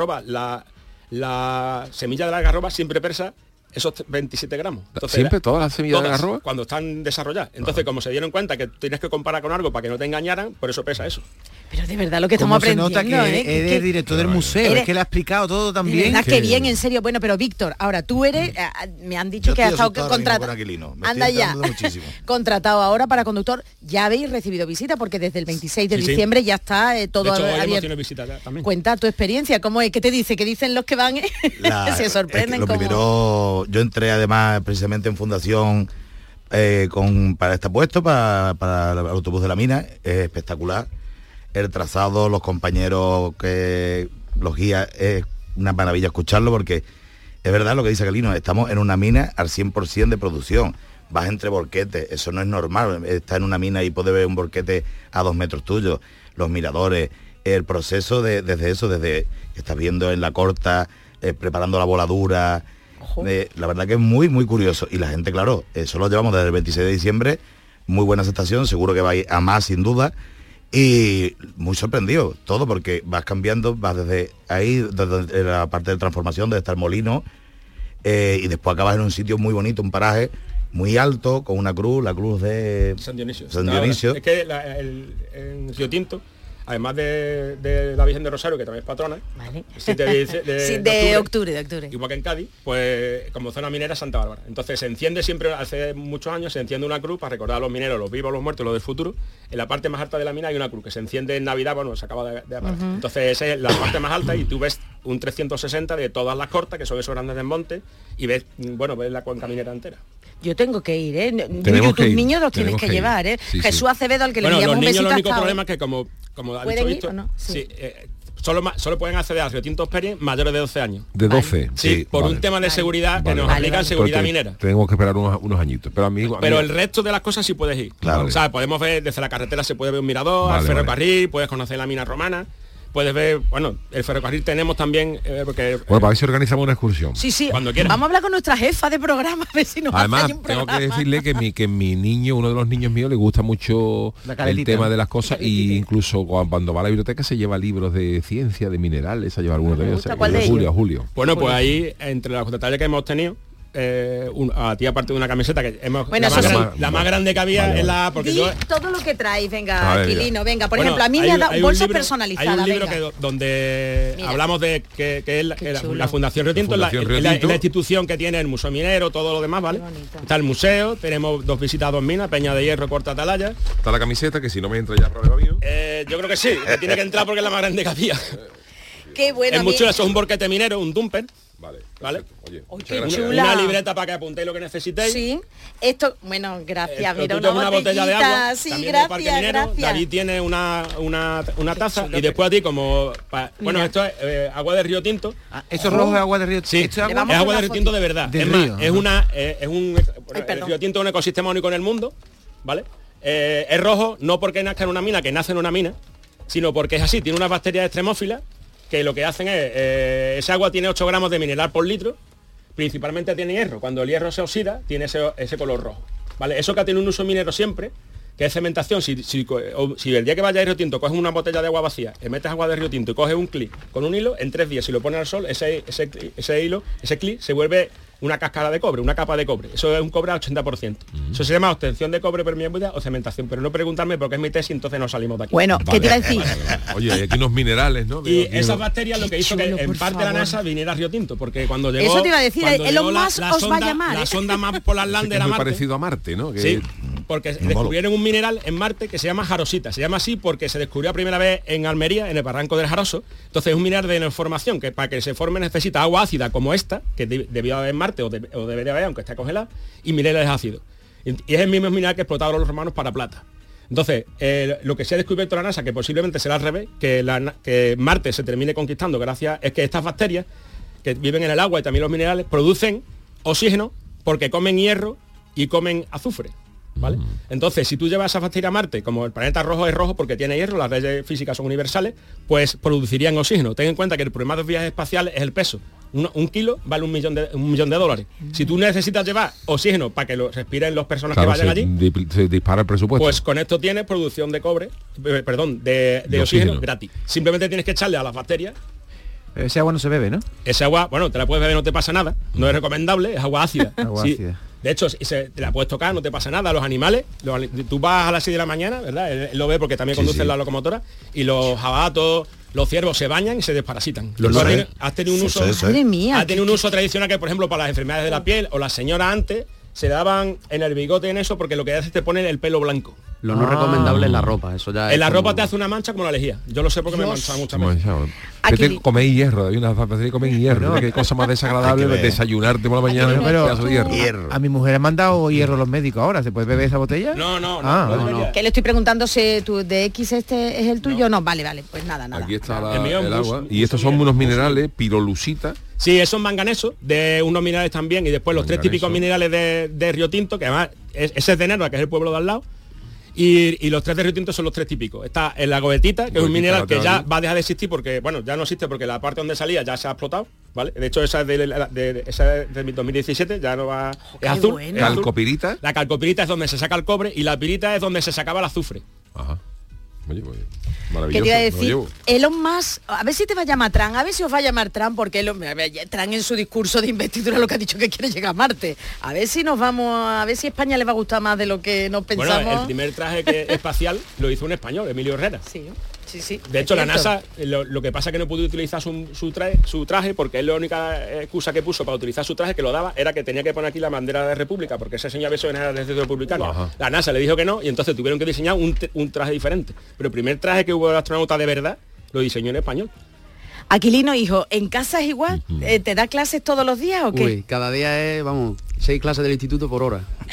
la semilla de la algarroba siempre pesa esos 27 gramos. Entonces, ¿siempre todas las semillas de algarroba? Cuando están desarrolladas. Entonces, como se dieron cuenta que tienes que comparar con algo para que no te engañaran, por eso pesa eso. Pero de verdad lo que estamos aprendiendo, se nota que eres director del museo, es que le ha explicado todo también. De verdad, que bien, en serio. Bueno, pero Víctor, ahora tú eres, me han dicho que has estado contratado. Anda ya, contratado ahora para conductor. Ya habéis recibido visita porque desde el 26 de diciembre ya está todo abierto. Visita también. Cuenta tu experiencia, ¿cómo es? ¿Qué te dice? ¿Qué dicen los que van? Se sorprenden. Lo primero, yo entré además precisamente en fundación para este puesto, para el autobús de la mina, es espectacular. El trazado, los compañeros que los guías, es una maravilla escucharlo porque es verdad lo que dice Aquilino, estamos en una mina al 100% de producción. Vas entre borquetes, eso no es normal, está en una mina y puede ver un borquete a 2 metros tuyos, los miradores, el proceso desde que estás viendo en la corta, preparando la voladura, la verdad que es muy, muy curioso. Y la gente, claro, eso lo llevamos desde el 26 de diciembre, muy buena aceptación, seguro que va a ir a más sin duda. Y muy sorprendido todo porque vas cambiando, vas desde ahí, desde la parte de transformación, desde el molino, y después acabas en un sitio muy bonito, un paraje muy alto, con una cruz, la cruz de San Dionisio. Es que en Río Tinto, además de la Virgen de Rosario, que también es patrona, vale. de octubre, octubre, igual que en Cádiz, pues como zona minera Santa Bárbara. Entonces se enciende siempre, hace muchos años, se enciende una cruz para recordar a los mineros, los vivos, los muertos, los del futuro. En la parte más alta de la mina hay una cruz que se enciende en Navidad, bueno, se acaba de apagar. Entonces esa es la parte más alta y tú ves un 360 de todas las cortas, que son esos grandes desmontes, y ves la cuenca minera entera. Yo tengo que ir, tus niños los tienes que llevar, Sí, Jesús Acevedo, al que le enviamos un besito. Los niños, lo único problema es que como ha dicho Víctor, no? sí. solo pueden acceder al Río Tinto Experience mayores de 12 años. De 12. Sí, por un tema de seguridad que nos aplican seguridad minera. Tenemos que esperar unos añitos. Pero el resto de las cosas sí puedes ir. Claro. O sea, podemos ver desde la carretera, se puede ver un mirador, al ferrocarril, puedes conocer la mina romana. Puedes ver, bueno, el ferrocarril tenemos también, porque... Bueno, para ver si organizamos una excursión. Sí, cuando quieras. Vamos a hablar con nuestra jefa de programa, a ver si nos Además, hace un programa. tengo que decirle que mi niño, uno de los niños míos, le gusta mucho el tema de las cosas, y incluso cuando va a la biblioteca se lleva libros de ciencia, de minerales, a llevar algunos de ellos. ¿Cuál de ellos? Julio. Bueno, pues ahí, entre los detalles que hemos tenido, a ti aparte de una camiseta que hemos la más grande que había es la porque todo lo que traéis, venga, Aquilino, venga, por ejemplo, a mí me ha dado bolsas personalizadas. Hay un libro donde hablamos de que es la Fundación Río Tinto, la institución que tiene el Museo Minero, todo lo demás, ¿vale? Está el museo, tenemos 2 visitas a 2 minas, Peña de Hierro, Corta Atalaya. Está la camiseta, que si no me entra ya problema mío. Yo creo que sí, que tiene que entrar porque es la más grande que había. Qué bueno. Es mucho eso, es un borquete minero, un dumper. Vale. Oye, una libreta para que apuntéis lo que necesitéis. Sí. Esto, bueno, gracias. Mira, una botella de agua. Sí, gracias. David tiene una taza y después a ti como... bueno, esto es agua de Río Tinto. ¿Eso rojo es agua de Río Tinto? Sí, es agua de Río Tinto de verdad. Es más, el Río Tinto es un ecosistema único en el mundo, ¿vale? Es rojo no porque nazca en una mina, que nace en una mina, sino porque es así, tiene unas bacterias extremófilas que lo que hacen es, ese agua tiene 8 gramos de mineral por litro, principalmente tiene hierro. Cuando el hierro se oxida, tiene ese color rojo. ¿Vale? Eso que tiene un uso minero siempre, que es cementación. Si el día que vaya a Río Tinto coges una botella de agua vacía, le metes agua de Río Tinto y coges un clic con un hilo, en 3 días, si lo pones al sol, ese clic se vuelve una cáscara de cobre, una capa de cobre. Eso es un cobre al 80%. Eso se llama obtención de cobre permeabilidad o cementación, pero no preguntarme porque es mi tesis, entonces no salimos de aquí. Bueno, ¿qué te iba a decir? Oye, hay aquí unos minerales, ¿no? Y esas bacterias lo que hizo que en parte la NASA viniera a Río Tinto, porque cuando llegó... Eso te iba a decir, Elon Musk os va a llamar. La sonda más polar lander a Marte. Parecido a Marte, ¿no? Sí, porque descubrieron un mineral en Marte que se llama jarosita. Se llama así porque se descubrió a primera vez en Almería, en el barranco del Jaroso. Entonces es un mineral de neoformación que para que se forme necesita agua ácida como esta, que debió haber en Marte o debería haber, aunque esté congelada, y minerales ácidos. Y es el mismo mineral que explotaron los romanos para plata. Entonces, lo que se ha descubierto la NASA, que posiblemente será al revés, que Marte se termine conquistando es que estas bacterias que viven en el agua y también los minerales producen oxígeno porque comen hierro y comen azufre. ¿Vale? Entonces, si tú llevas esa bacteria a Marte, como el planeta rojo es rojo porque tiene hierro, las leyes físicas son universales, pues producirían oxígeno. Ten en cuenta que el problema de los viajes espaciales es el peso. Un kilo vale $1 millón. Si tú necesitas llevar oxígeno para que lo respiren las personas que vayan allí, se dispara el presupuesto. Pues con esto tienes producción de de oxígeno gratis. Simplemente tienes que echarle a las bacterias. Ese agua no se bebe, ¿no? Ese agua, bueno, te la puedes beber, no te pasa nada. No es recomendable, es agua ácida. ácida. De hecho, te la puedes tocar, no te pasa nada. Los animales, tú vas a las 6 de la mañana, ¿verdad? Él lo ve porque también conduce la locomotora, y los jabatos, los ciervos se bañan y se desparasitan. Has tenido un uso, has tenido un uso tradicional que, por ejemplo, para las enfermedades de la piel, o las señoras antes se daban en el bigote en eso porque lo que hace es te pone el pelo blanco. Lo no recomendable es la ropa, eso ya. En la ropa te hace una mancha como la lejía. Yo lo sé porque me he manchado muchas veces. Coméis hierro, hay unas bacterias que comen hierro. Qué cosa más desagradable desayunarte por la mañana. Pero hierro. A mi mujer ha mandado hierro los médicos ahora. ¿Se puede beber esa botella? No. Que le estoy preguntando si tu de X este es el tuyo. No, vale, pues nada. Aquí está el agua. Y estos son unos minerales, pirolusita. Sí, esos manganesos, de unos minerales también, y después los 3 típicos minerales de Río Tinto, que además ese es de Nerva, que es el pueblo de al lado, y los 3 de Río Tinto son los 3 típicos. Está en la goetita, que es un mineral que ya va a dejar de existir porque, bueno, ya no existe porque la parte donde salía ya se ha explotado, ¿vale? De hecho, esa es de 2017, ya no va... es azul. Bueno. ¿Calcopirita? La calcopirita es donde se saca el cobre y la pirita es donde se sacaba el azufre. Ajá. Oye, pues, ¿qué te iba a decir? Elon Musk, a ver si te va a llamar Trump, a ver si os va a llamar Trump, porque Trump en su discurso de investidura lo que ha dicho que quiere llegar a Marte. A ver si nos vamos, a ver si España le va a gustar más de lo que nos pensamos. Bueno, el primer traje espacial lo hizo un español, Emilio Herrera. Sí. De hecho, la NASA, lo que pasa es que no pudo utilizar su traje porque es la única excusa que puso para utilizar su traje que lo daba, era que tenía que poner aquí la bandera de República, porque ese señor eso era desde republicano. Ajá. La NASA le dijo que no, y entonces tuvieron que diseñar un traje diferente. Pero el primer traje que hubo de astronauta de verdad lo diseñó en español. Aquilino, hijo, ¿en casa es igual? ¿Te da clases todos los días o qué? Uy, cada día es, 6 clases del instituto por hora.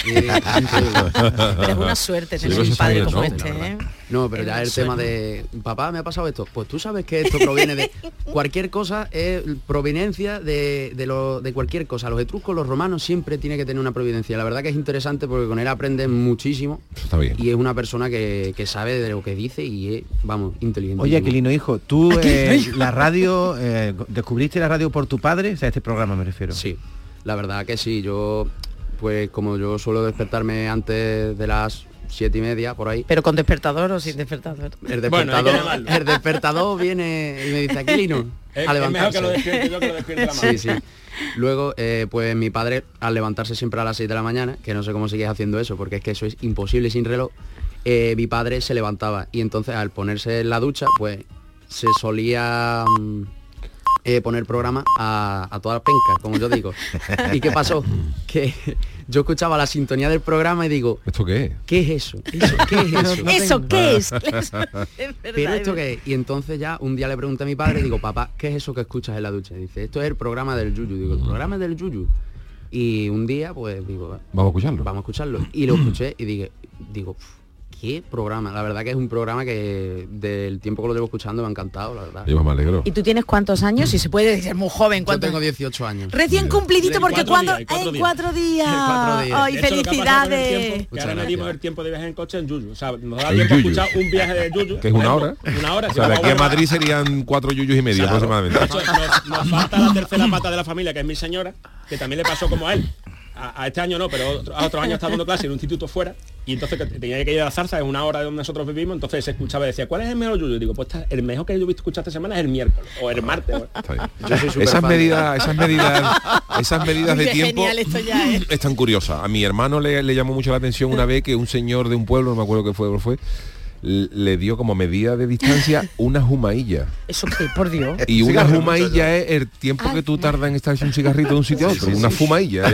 Pero es una suerte tener un padre como este, ¿eh? No, pero ya el tema de papá, me ha pasado esto. Pues tú sabes que esto proviene de cualquier cosa, es proveniencia de cualquier cosa. Los etruscos, los romanos siempre tiene que tener una providencia. La verdad que es interesante porque con él aprendes muchísimo. Está bien. Y es una persona que sabe de lo que dice y es, vamos, inteligente. Oye, Aquilino, hijo, tú la radio, ¿descubriste la radio por tu padre? O sea, este programa me refiero. Sí, la verdad que sí. Yo, pues como yo suelo despertarme antes de las 7:30 por ahí. ¿Pero con despertador o sin despertador? El despertador viene y me dice, Aquilino, a levantarse. Es mejor que lo despierte yo que lo despierte la madre. Sí. Luego, pues mi padre, al levantarse siempre a las 6 de la mañana, que no sé cómo sigues haciendo eso, porque es que eso es imposible sin reloj, mi padre se levantaba y entonces al ponerse en la ducha, pues se solía poner programa a todas las pencas, como yo digo. ¿Y qué pasó? Que yo escuchaba la sintonía del programa y digo, ¿esto qué es? ¿Qué es eso? ¿Qué es eso? ¿Eso qué es? ¿Pero esto qué es? Y entonces ya un día le pregunté a mi padre, digo, papá, ¿qué es eso que escuchas en la ducha? Y dice, esto es el programa del Yuyu. Digo, ¿el programa del Yuyu? Y un día, pues digo, vamos a escucharlo. Y lo escuché y digo, ¿qué programa? La verdad que es un programa que del tiempo que lo llevo escuchando me ha encantado, la verdad. Yo me alegro. ¿Y tú tienes cuántos años? Si se puede decir, muy joven. Yo tengo 18 años. Recién cumplidito, porque cuando... ¡Hay 4 días! ¡Ay, felicidades! Que ahora nos dimos el tiempo de viaje en coche en Yuyu. O sea, nos da tiempo a escuchar un viaje de Yuyu. Que es una hora. Una hora. O sea, de aquí a Madrid serían 4 yuyus y medio aproximadamente. De hecho, nos falta la tercera pata de la familia, que es mi señora, que también le pasó como a él. A este año no, pero a otros años estaba dando clase en un instituto fuera y entonces tenía que ir a la Zarza, es una hora de donde nosotros vivimos, entonces se escuchaba y decía, ¿cuál es el mejor Yuyu? Digo, pues el mejor que yo he visto escuchar esta semana es el miércoles o el martes. Yo soy esas medidas de tiempo están curiosas. A mi hermano le llamó mucho la atención una vez que un señor de un pueblo, no me acuerdo qué fue, le dio como medida de distancia una jumailla. ¿Eso qué? Por Dios. Y una jumailla es el tiempo que tú tardas en estar un cigarrito de un sitio a otro. Una fumailla.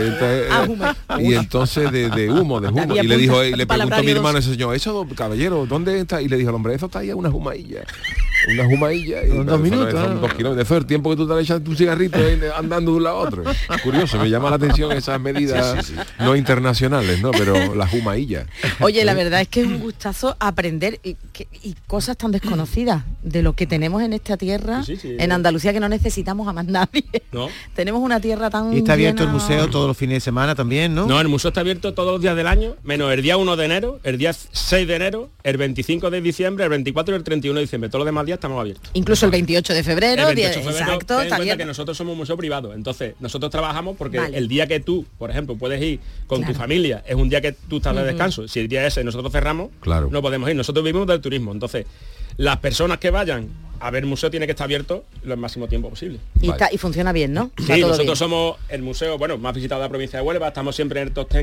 Y entonces de humo. Y le dijo, le preguntó a mi hermano ese señor, eso, caballero, ¿dónde está? Y le dijo al hombre, eso está ahí, una jumailla. Una jumailla. Y 2 minutos. Son 2 kilómetros. Eso es el tiempo que tú te echas tu cigarrito andando de un lado a otro. Curioso, me llama la atención esas medidas no internacionales, ¿no? Pero la jumailla. Oye, la verdad es que es un gustazo aprender y cosas tan desconocidas de lo que tenemos en esta tierra, en Andalucía, que no necesitamos a más nadie. ¿No? Tenemos una tierra tan Y está abierto el museo todos los fines de semana también, ¿no? No, el museo está abierto todos los días del año, menos el día 1 de enero, el día 6 de enero, el 25 de diciembre, el 24 y el 31 de diciembre. Todos los demás días estamos abiertos. Incluso el 28 de febrero. El 28 de febrero, exacto, ten en cuenta que nosotros somos un museo privado, entonces nosotros trabajamos porque el día que tú, por ejemplo, puedes ir con tu familia, es un día que tú estás de descanso. Si el día ese nosotros cerramos, no podemos ir. Nosotros vivimos del turismo, entonces las personas que vayan a ver el museo tiene que estar abierto lo máximo tiempo posible. Y funciona bien, ¿no? Sí, nosotros bien. Somos el museo más visitado de la provincia de Huelva, estamos siempre en el top 10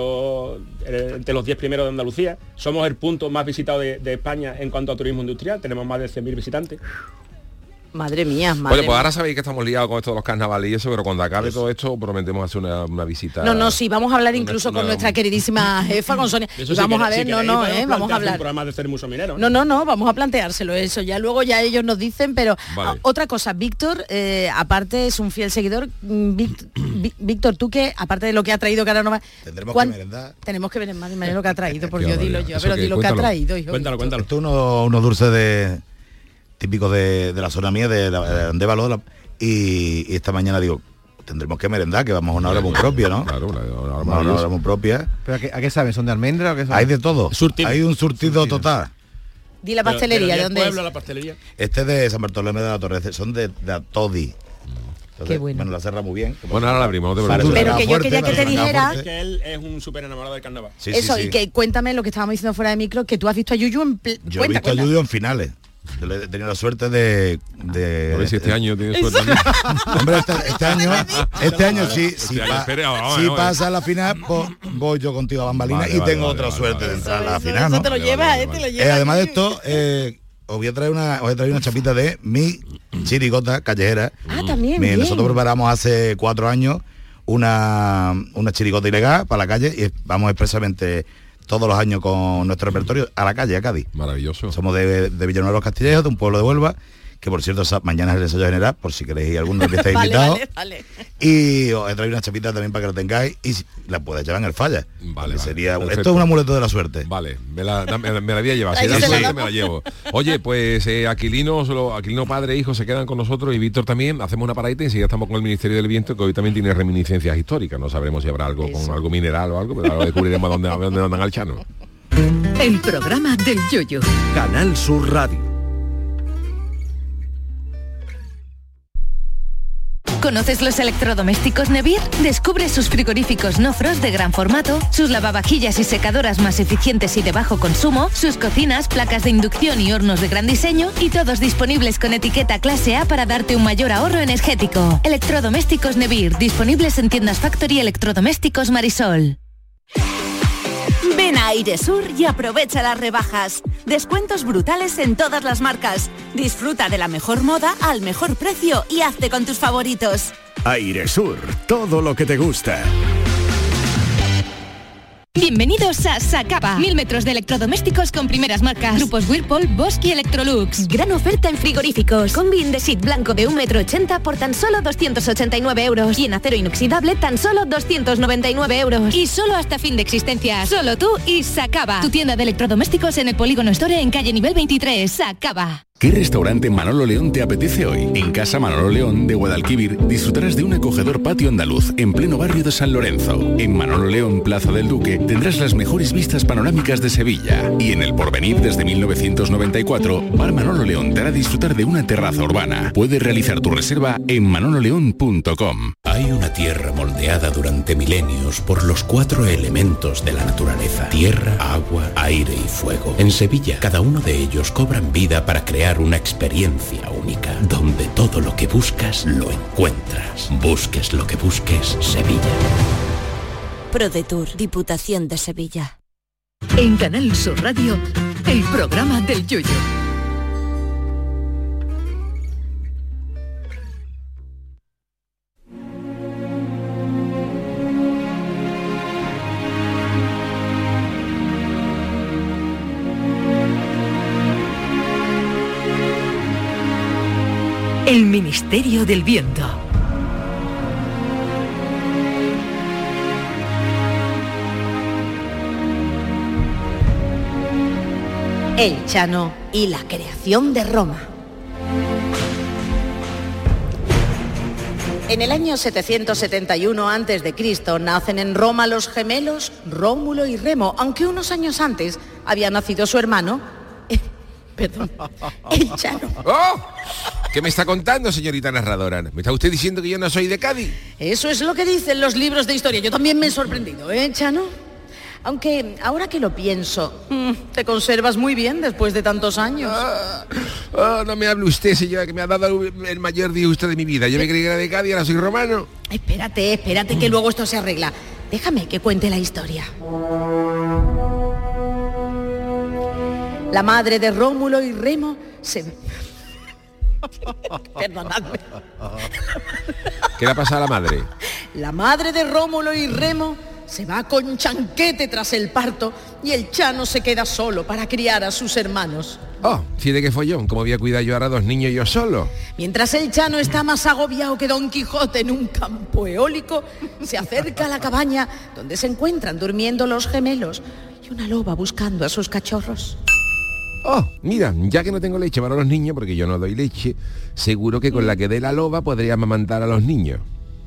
entre los 10 primeros de Andalucía, somos el punto más visitado de España en cuanto a turismo industrial, tenemos más de 100.000 visitantes. Madre mía, Oye, pues ahora sabéis que estamos liados con esto de los carnavales y eso, pero cuando acabe todo esto prometemos hacer una visita. No, sí, vamos a hablar incluso con nuestra queridísima jefa, con Sonia. Y vamos a ver, vamos a hablar. Un programa de Cermuso Minero. No, vamos a planteárselo eso. Ya luego ya ellos nos dicen, pero otra cosa, Víctor, aparte es un fiel seguidor. Víctor, tú que, aparte de lo que ha traído Caranova, tendremos que merendar. Tenemos que ver en madre lo que ha traído, por Dios, dilo yo, pero di lo que ha traído. Hijo, cuéntalo. Esto unos dulces típicos de la zona mía, de Andévalo, y esta mañana digo, tendremos que merendar, que vamos a una hora muy propia, ¿no? Claro, una hora muy propia. ¿Pero a qué saben? ¿Son de almendra o qué son? Hay de todo. Hay un surtido total. Di la pastelería, ¿de dónde es? La pastelería. Este es de San Bartolomé de la Torre, son de Atodi. Entonces, qué bueno. La cerra muy bien. Bueno, ahora la abrimos, no te preocupes. Pero que yo quería que te dijera que él es un súper enamorado del carnaval. Eso, y que cuéntame lo que estábamos diciendo fuera de micro, que tú has visto a Yuyu en Yo he visto a Yuyu en finales. Yo he tenido la suerte de a ver si este año tiene suerte. Hombre, este año sí, si pasa a la final, pues voy yo contigo a bambalina y tengo otra suerte de entrar a la final, ¿no? Te lo llevas, te lo llevas. Además de esto, os voy a traer una chapita de mi chirigota callejera. También. Nosotros preparamos hace 4 años una chirigota ilegal para la calle y vamos expresamente todos los años con nuestro repertorio a la calle, a Cádiz. Maravilloso. Somos de Villanueva de los Castillejos, de un pueblo de Huelva, que por cierto mañana es el ensayo general, por si queréis alguno que estáis invitados. Vale. Y os he traído una chapita también para que lo tengáis y la puedes llevar en el falla. Vale, sería perfecto. esto es un amuleto de la suerte. Vale, me la voy a llevar. Si me la llevo. Oye, pues Aquilino padre e hijo se quedan con nosotros y Víctor también. Hacemos una paradita y enseguida estamos con el Ministerio del Viento, que hoy también tiene reminiscencias históricas. No sabremos si habrá algo con algo mineral o algo, pero ahora descubriremos dónde andan al Chano. El programa del Yoyo. Canal Sur Radio. ¿Conoces los electrodomésticos Nevir? Descubre sus frigoríficos no frost de gran formato, sus lavavajillas y secadoras más eficientes y de bajo consumo, sus cocinas, placas de inducción y hornos de gran diseño, y todos disponibles con etiqueta clase A para darte un mayor ahorro energético. Electrodomésticos Nevir, disponibles en tiendas Factory Electrodomésticos Marisol. Ven a Airesur y aprovecha las rebajas. Descuentos brutales en todas las marcas. Disfruta de la mejor moda al mejor precio y hazte con tus favoritos. Airesur, todo lo que te gusta. Bienvenidos a Sacaba. 1000 metros de electrodomésticos con primeras marcas. Grupos Whirlpool, Bosch y Electrolux. Gran oferta en frigoríficos. Combi Indesit blanco de 1,80 m por tan solo 289 euros. Y en acero inoxidable tan solo 299 euros. Y solo hasta fin de existencia. Solo tú y Sacaba. Tu tienda de electrodomésticos en el Polígono Store en calle nivel 23. Sacaba. ¿Qué restaurante Manolo León te apetece hoy? En Casa Manolo León de Guadalquivir disfrutarás de un acogedor patio andaluz en pleno barrio de San Lorenzo. En Manolo León, Plaza del Duque, tendrás las mejores vistas panorámicas de Sevilla. Y en El Porvenir, desde 1994, Bar Manolo León te hará disfrutar de una terraza urbana. Puedes realizar tu reserva en manololeón.com. Hay una tierra moldeada durante milenios por los 4 elementos de la naturaleza: tierra, agua, aire y fuego. En Sevilla, cada uno de ellos cobran vida para crear una experiencia única, donde todo lo que buscas lo encuentras. Busques lo que busques, Sevilla. ProDetour, Diputación de Sevilla. En Canal Sur Radio, el programa del Yoyo. El Ministerio del Viento. El Chano y la creación de Roma. En el año 771 a.C. nacen en Roma los gemelos Rómulo y Remo, aunque unos años antes había nacido su hermano, el Chano. ¡Oh! ¿Qué me está contando, señorita narradora? ¿Me está usted diciendo que yo no soy de Cádiz? Eso es lo que dicen los libros de historia. Yo también me he sorprendido, Chano? Aunque, ahora que lo pienso, te conservas muy bien después de tantos años. No me hable usted, señora, que me ha dado el mayor disgusto de mi vida. Yo me creí que era de Cádiz, ahora soy romano. Espérate, que luego esto se arregla. Déjame que cuente la historia. La madre de Rómulo y Remo se... Perdonadme. ¿Qué le ha pasado a la madre? La madre de Rómulo y Remo se va con chanquete tras el parto y el Chano se queda solo para criar a sus hermanos. Oh, sí, de qué follón, ¿cómo voy a cuidar yo ahora a 2 niños yo solo? Mientras el Chano está más agobiado que Don Quijote en un campo eólico, se acerca a la cabaña donde se encuentran durmiendo los gemelos y una loba buscando a sus cachorros. Oh, mira, ya que no tengo leche para los niños, porque yo no doy leche, seguro que con la que dé la loba podría amamantar a los niños.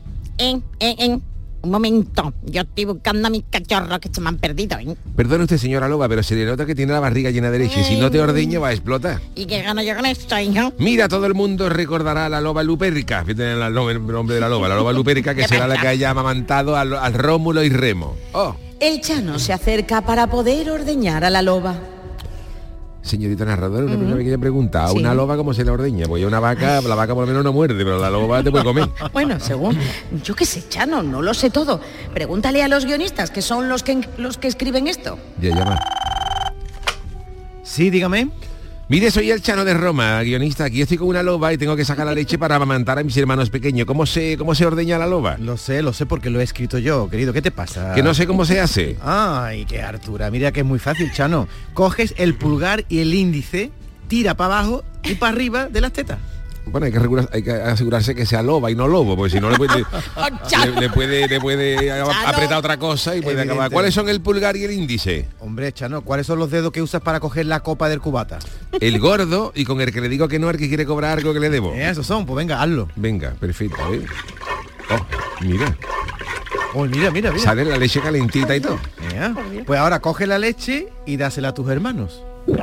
Un momento, yo estoy buscando a mis cachorros que se me han perdido, Perdone usted, señora loba, pero se le nota que tiene la barriga llena de leche. Si no te ordeño, va a explotar. ¿Y qué gano yo con esto, hijo? Mira, todo el mundo recordará a la loba lupérica. Fíjate el nombre de la loba lupérica, que será la que haya amamantado al Rómulo y Remo. Oh. El Chano se acerca para poder ordeñar a la loba. Señorita narradora, una primera pequeña pregunta. ¿A una loba cómo se la ordeña? Pues a una vaca, la vaca por lo menos no muerde, pero la loba te puede comer. Bueno, según... Yo qué sé, Chano, no lo sé todo. Pregúntale a los guionistas, que son los que escriben esto. Ya llama. Sí, dígame. Mire, soy el Chano de Roma, guionista. Aquí estoy con una loba y tengo que sacar la leche para amamantar a mis hermanos pequeños. ¿Cómo se ordeña la loba? Lo sé porque lo he escrito yo, querido. ¿Qué te pasa? Que no sé cómo se hace. Ay, qué hartura. Mira que es muy fácil, Chano. Coges el pulgar y el índice tira para abajo y para arriba de las tetas. Bueno, hay que asegurarse que sea loba y no lobo, porque si no le puede apretar otra cosa y puede acabar. ¿Cuáles son el pulgar y el índice? Hombre, Chano, ¿cuáles son los dedos que usas para coger la copa del cubata? El gordo, y con el que le digo que no, el que quiere cobrar algo que le debo. Esos son, pues venga, hazlo. Venga, perfecto. Mira. Oh, mira. Sale la leche calentita y todo. Pues ahora coge la leche y dásela a tus hermanos.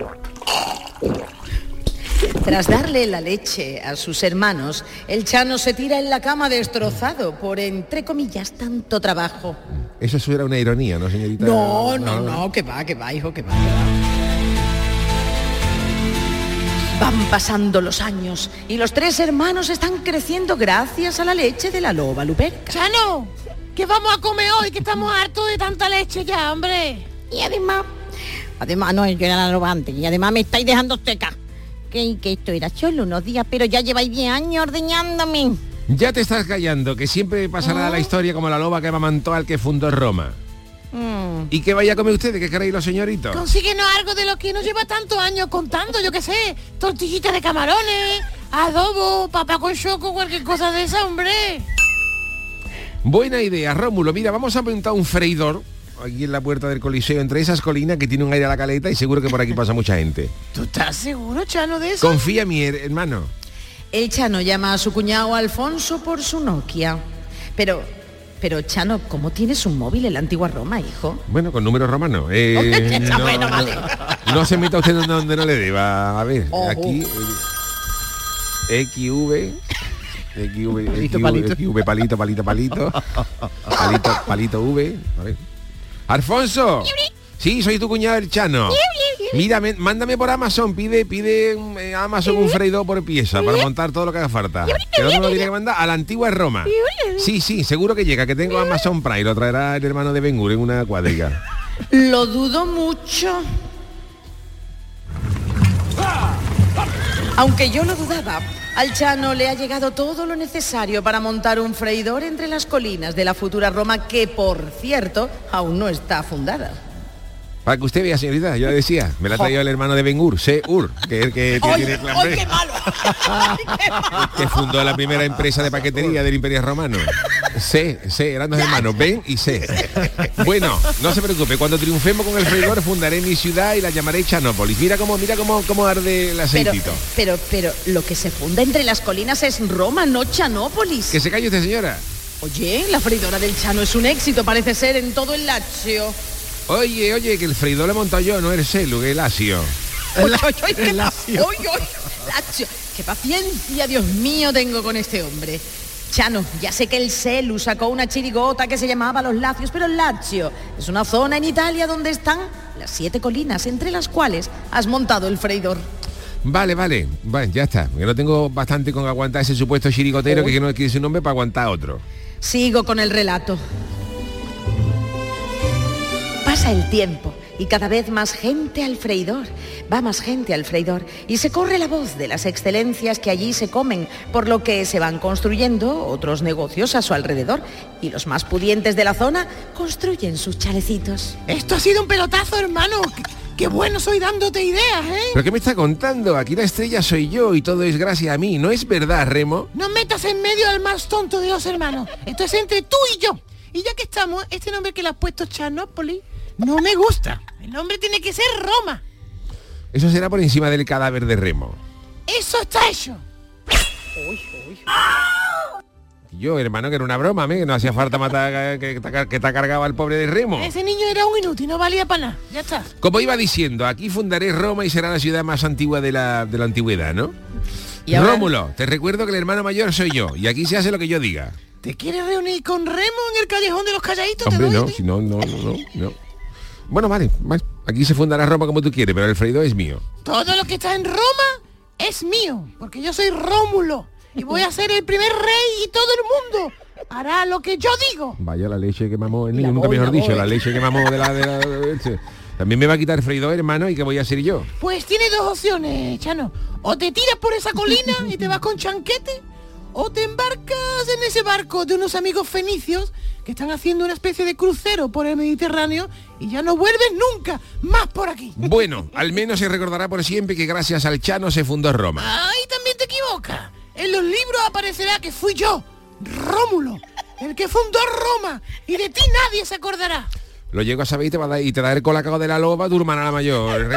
Tras darle la leche a sus hermanos, el Chano se tira en la cama destrozado por, entre comillas, tanto trabajo. Eso era una ironía, ¿no, señorita? No, que va, hijo, que va. Van pasando los años y los 3 hermanos están creciendo gracias a la leche de la loba luperca. ¡Chano! ¿Qué vamos a comer hoy? Que estamos hartos de tanta leche ya, hombre. Y además, no, yo era la loba antes, y además me estáis dejando seca. Que esto era solo unos días, pero ya lleváis 10 años ordeñándome. Ya te estás callando, que siempre pasará la historia como la loba que amamantó al que fundó Roma. ¿Y qué vaya a comer ustedes? ¿Qué queréis los señoritos? Consíguenos algo de lo que nos lleva tantos años contando, yo qué sé, tortillitas de camarones, adobo, papa con choco, cualquier cosa de esa, hombre. Buena idea, Rómulo. Mira, vamos a montar un freidor aquí en la puerta del Coliseo, entre esas colinas que tiene un aire a la caleta y seguro que por aquí pasa mucha gente. ¿Tú estás seguro, Chano, de eso? Confía en mi hermano. El Chano llama a su cuñado Alfonso por su Nokia. Pero Chano, ¿cómo tienes un móvil en la antigua Roma, hijo? Bueno, con números romanos. Vale. No se meta usted donde no le deba. A ver, aquí... XV, palito V. A ver. ¡Alfonso! Sí, soy tu cuñado el Chano. Mira, mándame por Amazon, pide Amazon un freidor por pieza para montar todo lo que haga falta. ¿Que dónde lo tiene que mandar? A la antigua Roma. Sí, seguro que llega, que tengo Amazon Prime, lo traerá el hermano de Ben-Gur en una cuadriga. Lo dudo mucho. Aunque yo lo dudaba, al Chano le ha llegado todo lo necesario para montar un freidor entre las colinas de la futura Roma, que, por cierto, aún no está fundada. Para que usted vea, señorita, yo le decía, me la ha traído el hermano de Ben-Gur, Seur, que es el que tiene plan B. ¡Qué malo! Que fundó la primera empresa de paquetería del Imperio Romano. Eran 2 hermanos, Ben y C. Bueno, no se preocupe, cuando triunfemos con el freidor fundaré mi ciudad y la llamaré Chanópolis. Mira cómo arde el aceitito. Pero lo que se funda entre las colinas es Roma, no Chanópolis. Que se calle usted, señora. Oye, la freidora del Chano es un éxito, parece ser, en todo el Lazio. Oye, que el freidor lo he montado yo, no el Celu, que el Lazio. Lazio. Qué paciencia, Dios mío, tengo con este hombre. Chano, ya sé que el Celu sacó una chirigota que se llamaba Los Lacios, pero el Lazio es una zona en Italia donde están las 7 colinas, entre las cuales has montado el freidor. Vale, ya está. Yo no tengo bastante con aguantar ese supuesto chirigotero que no quiere su nombre para aguantar otro. Sigo con el relato. Pasa el tiempo y cada vez más gente al freidor. Va más gente al freidor y se corre la voz de las excelencias que allí se comen, por lo que se van construyendo otros negocios a su alrededor y los más pudientes de la zona construyen sus chalecitos. Esto ha sido un pelotazo, hermano. Qué bueno soy dándote ideas, ¿eh? ¿Pero qué me está contando? Aquí la estrella soy yo y todo es gracias a mí. ¿No es verdad, Remo? No metas en medio al más tonto de los hermanos. Esto es entre tú y yo. Y ya que estamos, este nombre que le has puesto Chanópolis no me gusta. El nombre tiene que ser Roma. Eso será por encima del cadáver de Remo. Eso está hecho. Yo, hermano, que era una broma, que no hacía falta matar, que te cargaba al pobre de Remo. Ese niño era un inútil, no valía para nada. Ya está. Como iba diciendo, aquí fundaré Roma y será la ciudad más antigua de la antigüedad, ¿no? ¿Y ahora? Rómulo, te recuerdo que el hermano mayor soy yo y aquí se hace lo que yo diga. ¿Te quieres reunir con Remo en el callejón de los calladitos? Hombre, no. Bueno, vale. Aquí se fundará Roma como tú quieres, pero el freidor es mío. Todo lo que está en Roma es mío, porque yo soy Rómulo y voy a ser el primer rey y todo el mundo hará lo que yo digo. Vaya la leche que mamó el niño, nunca mejor dicho, la leche que mamó de la También me va a quitar el freidor, hermano, ¿y qué voy a hacer yo? Pues tiene 2 opciones, Chano. O te tiras por esa colina y te vas con chanquete, o te embarcas en ese barco de unos amigos fenicios que están haciendo una especie de crucero por el Mediterráneo y ya no vuelves nunca más por aquí. Bueno, al menos se recordará por siempre que gracias al Chano se fundó Roma. Ahí también te equivocas. En los libros aparecerá que fui yo, Rómulo, el que fundó Roma, y de ti nadie se acordará. Lo llego a saber y te da el colacao de la loba, tu hermana la mayor.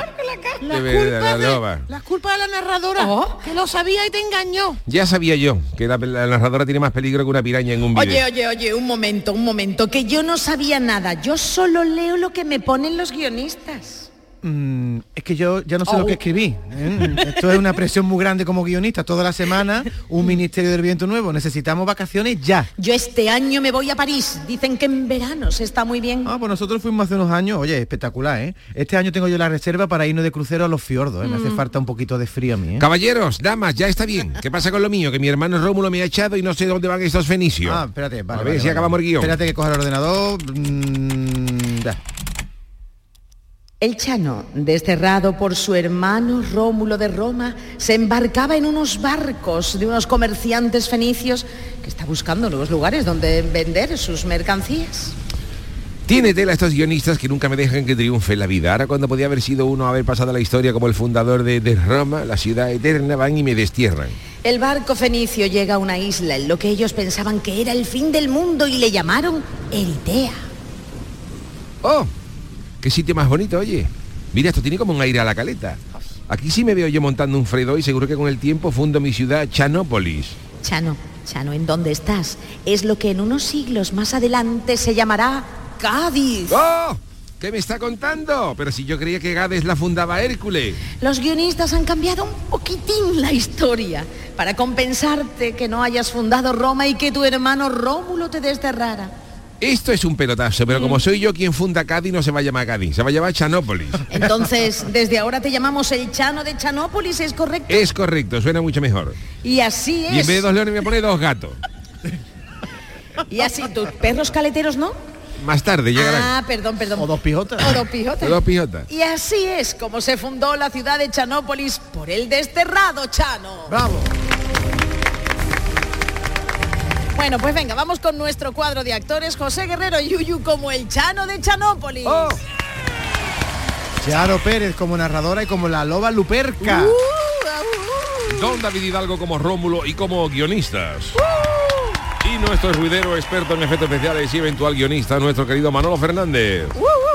Las culpas de la narradora, que lo sabía y te engañó. Ya sabía yo que la narradora tiene más peligro que una piraña en un vídeo. Oye, un momento, que yo no sabía nada. Yo solo leo lo que me ponen los guionistas. Es que yo ya no sé lo que escribí. Esto es una presión muy grande como guionista. Toda la semana, un Ministerio del Viento nuevo. Necesitamos vacaciones ya. Yo este año me voy a París. Dicen que en verano se está muy bien. Pues nosotros fuimos hace unos años. Oye, espectacular, ¿eh? Este año tengo yo la reserva para irnos de crucero a los fiordos, ¿eh? Me hace falta un poquito de frío a mí, ¿eh? Caballeros, damas, ya está bien. ¿Qué pasa con lo mío? Que mi hermano Rómulo me ha echado y no sé dónde van estos fenicios. Espérate, vale. A ver si acabamos el guión. Espérate que coja el ordenador. Ya. El Chano, desterrado por su hermano Rómulo de Roma, se embarcaba en unos barcos de unos comerciantes fenicios que está buscando nuevos lugares donde vender sus mercancías. Tiene tela estos guionistas que nunca me dejan que triunfe en la vida. Ahora cuando podía haber sido uno haber pasado la historia como el fundador de Roma, la ciudad eterna, van y me destierran. El barco fenicio llega a una isla en lo que ellos pensaban que era el fin del mundo y le llamaron Eritea. ¡Oh! ¡Qué sitio más bonito, oye! Mira, esto tiene como un aire a la caleta. Aquí sí me veo yo montando un Fredo y seguro que con el tiempo fundo mi ciudad Chanópolis. Chano, ¿en dónde estás? Es lo que en unos siglos más adelante se llamará Cádiz. ¡Oh! ¿Qué me está contando? Pero si yo creía que Gades la fundaba Hércules. Los guionistas han cambiado un poquitín la historia para compensarte que no hayas fundado Roma y que tu hermano Rómulo te desterrara. Esto es un pelotazo, pero como soy yo quien funda Cádiz, no se va a llamar Cádiz, se va a llamar Chanópolis. Entonces, desde ahora te llamamos el Chano de Chanópolis, ¿es correcto? Es correcto, suena mucho mejor. Y así es. Y en vez de 2 leones me pone 2 gatos. Y así, ¿tus perros caleteros no? Más tarde llegarán. Perdón. O 2 pijotas. O 2 pijotas. 2 pijotas. Y así es como se fundó la ciudad de Chanópolis por el desterrado Chano. ¡Bravo! Bueno, pues venga, vamos con nuestro cuadro de actores. José Guerrero Yuyu como el Chano de Chanópolis. ¡Oh! Charo Pérez como narradora y como la loba Luperca. Don David Hidalgo como Rómulo y como guionistas. Y nuestro ruidero experto en efectos especiales y eventual guionista, nuestro querido Manolo Fernández.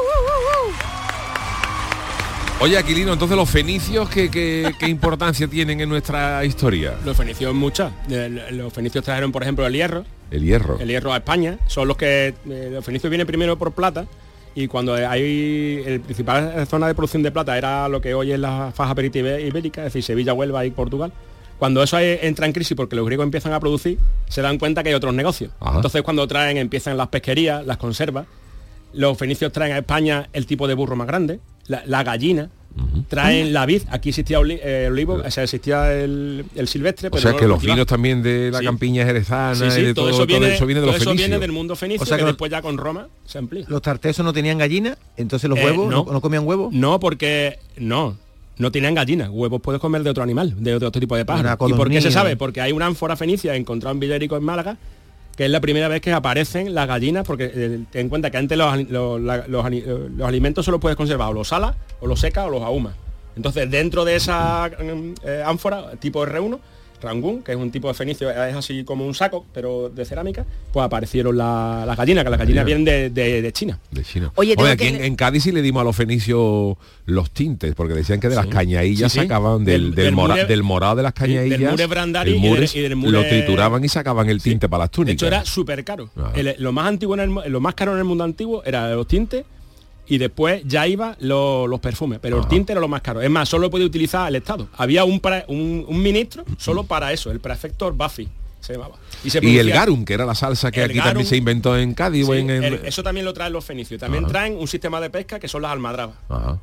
Oye, Aquilino, entonces los fenicios, ¿qué importancia tienen en nuestra historia? Los fenicios muchas. Los fenicios trajeron, por ejemplo, el hierro. El hierro. El hierro a España. Son los que... los fenicios vienen primero por plata y cuando hay... El principal zona de producción de plata era lo que hoy es la faja aperitiva ibérica, es decir, Sevilla, Huelva y Portugal. Cuando eso entra en crisis porque los griegos empiezan a producir, se dan cuenta que hay otros negocios. Ajá. Entonces cuando empiezan las pesquerías, las conservas, los fenicios traen a España el tipo de burro más grande, la gallina, traen la vid, aquí existía olivo, o sea, existía el silvestre. Pero o sea, que los vinos también de la campiña jerezana y de todo eso viene de los fenicios. Eso viene del mundo fenicio, o sea, que después ya con Roma se amplía. ¿Los tartesos no tenían gallina? Entonces los huevos, ¿no comían huevos? No, porque no tenían gallinas. Huevos puedes comer de otro animal, de otro tipo de pájaro. ¿Y por qué se sabe? Porque hay una ánfora fenicia encontrada en Villerico, en Málaga, que es la primera vez que aparecen las gallinas, porque ten en cuenta que antes los alimentos solo puedes conservar o los salas, o los secas, o los ahumas. Entonces, dentro de esa ánfora, tipo R1, Rangún, que es un tipo de fenicio, es así como un saco, pero de cerámica, pues aparecieron las gallinas, que las gallinas vienen de China. De China. Oye, aquí en Cádiz sí le dimos a los fenicios los tintes, porque decían que de las cañadillas sacaban del morado de las cañadillas, del mure Brandari y del mure... lo trituraban y sacaban el tinte para las túnicas. De hecho era súper caro. Lo más antiguo lo más caro en el mundo antiguo era los tintes, y después ya iba los perfumes, pero el tinte era lo más caro. Es más, solo podía utilizar el Estado. Había un ministro solo para eso, el prefector Buffy se llamaba. Y el garum, que era la salsa que aquí garum, también se inventó en Cádiz. Sí, eso también lo traen los fenicios. También traen un sistema de pesca que son las almadrabas.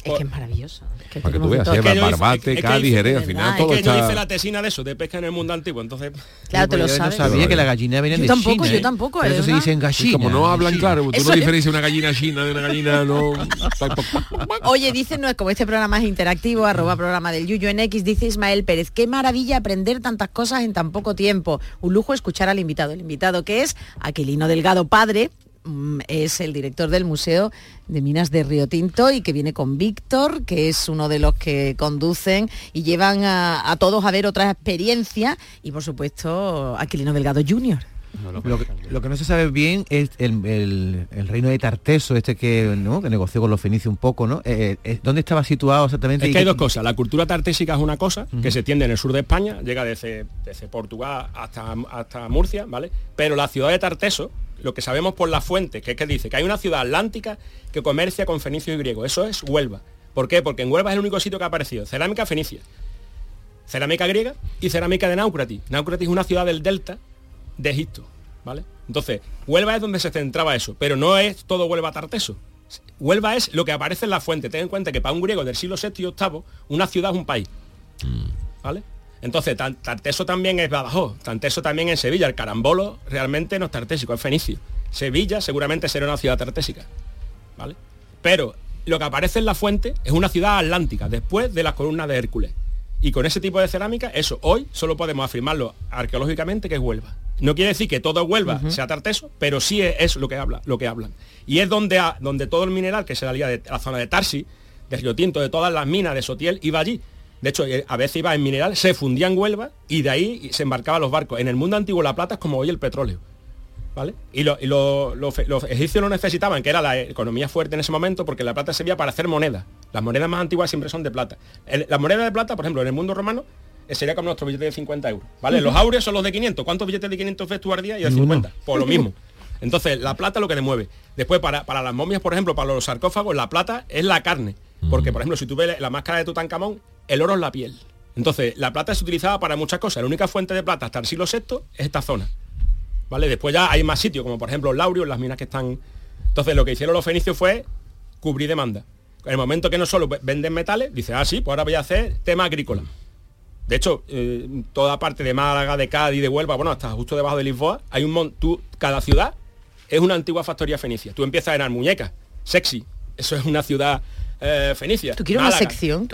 Es que es maravilloso. Para que tú veas, Barbate, Cádiz, Jerez, al final todo está... Yo hice la tesina de eso, de pesca en el mundo antiguo, entonces... Claro, te lo sabes. No sabía que la gallina venía de China. Yo tampoco, Por eso se dicen gallina. Como no hablan claro, tú no diferencias una gallina china de una gallina no... Oye, dice, no es como este programa es interactivo, @programa del Yuyu en X, dice Ismael Pérez, qué maravilla aprender tantas cosas en tan poco tiempo. Un lujo escuchar al invitado. El invitado que es Aquilino Delgado padre, es el director del Museo de Minas de Río Tinto y que viene con Víctor, que es uno de los que conducen y llevan a todos a ver otra experiencia, y por supuesto Aquilino Delgado Jr. Lo que no se sabe bien es el reino de Tarteso, que negoció con los fenicios un poco, ¿no? ¿Dónde estaba situado exactamente? Es que hay dos cosas. La cultura tartésica es una cosa que se tiende en el sur de España, llega desde Portugal hasta Murcia, ¿vale? Pero la ciudad de Tarteso, lo que sabemos por la fuente, que es que dice que hay una ciudad atlántica que comercia con fenicios y griegos. Eso es Huelva. ¿Por qué? Porque en Huelva es el único sitio que ha aparecido cerámica fenicia, cerámica griega y cerámica de Náucratis. Náucratis es una ciudad del delta de Egipto, ¿vale? Entonces, Huelva es donde se centraba eso, pero no es todo Huelva Tarteso. Huelva es lo que aparece en la fuente. Ten en cuenta que para un griego del siglo VI y VIII, una ciudad es un país, ¿vale? Entonces, Tarteso también es Badajoz, Tarteso también en Sevilla. El carambolo realmente no es tartésico, es fenicio. Sevilla seguramente será una ciudad tartésica, ¿vale? Pero lo que aparece en la fuente es una ciudad atlántica, después de las columnas de Hércules. Y con ese tipo de cerámica, eso hoy solo podemos afirmarlo arqueológicamente que es Huelva. No quiere decir que todo Huelva sea Tarteso, pero sí es lo que hablan. Y es donde todo el mineral que se salía de la zona de Tarsi, de Río Tinto, de todas las minas de Sotiel, iba allí. De hecho, a veces iba en mineral, se fundía en Huelva y de ahí se embarcaban los barcos. En el mundo antiguo la plata es como hoy el petróleo, ¿vale? Y los egipcios lo necesitaban, que era la economía fuerte en ese momento, porque la plata servía para hacer monedas. Las monedas más antiguas siempre son de plata. La moneda de plata, por ejemplo, en el mundo romano, sería como nuestro billete de 50 euros, ¿vale? Los áureos son los de 500. ¿Cuántos billetes de 500 ves tú al día? Y de 50. Pues lo mismo. Entonces, la plata es lo que le mueve. Después, para las momias, por ejemplo, para los sarcófagos, la plata es la carne. Porque, por ejemplo, si tú ves la máscara de Tutankamón, el oro es la piel. Entonces, la plata se utilizaba para muchas cosas. La única fuente de plata hasta el siglo VI es esta zona, ¿vale? Después ya hay más sitios, como por ejemplo los laurios, las minas que están... Entonces, lo que hicieron los fenicios fue cubrir demanda. En el momento que no solo venden metales, dice, sí, pues ahora voy a hacer tema agrícola. De hecho, toda parte de Málaga, de Cádiz, de Huelva, bueno, hasta justo debajo de Lisboa, hay cada ciudad es una antigua factoría fenicia. Tú empiezas a ganar muñecas, sexy, eso es una ciudad fenicia. ¿Tú quieres una sección?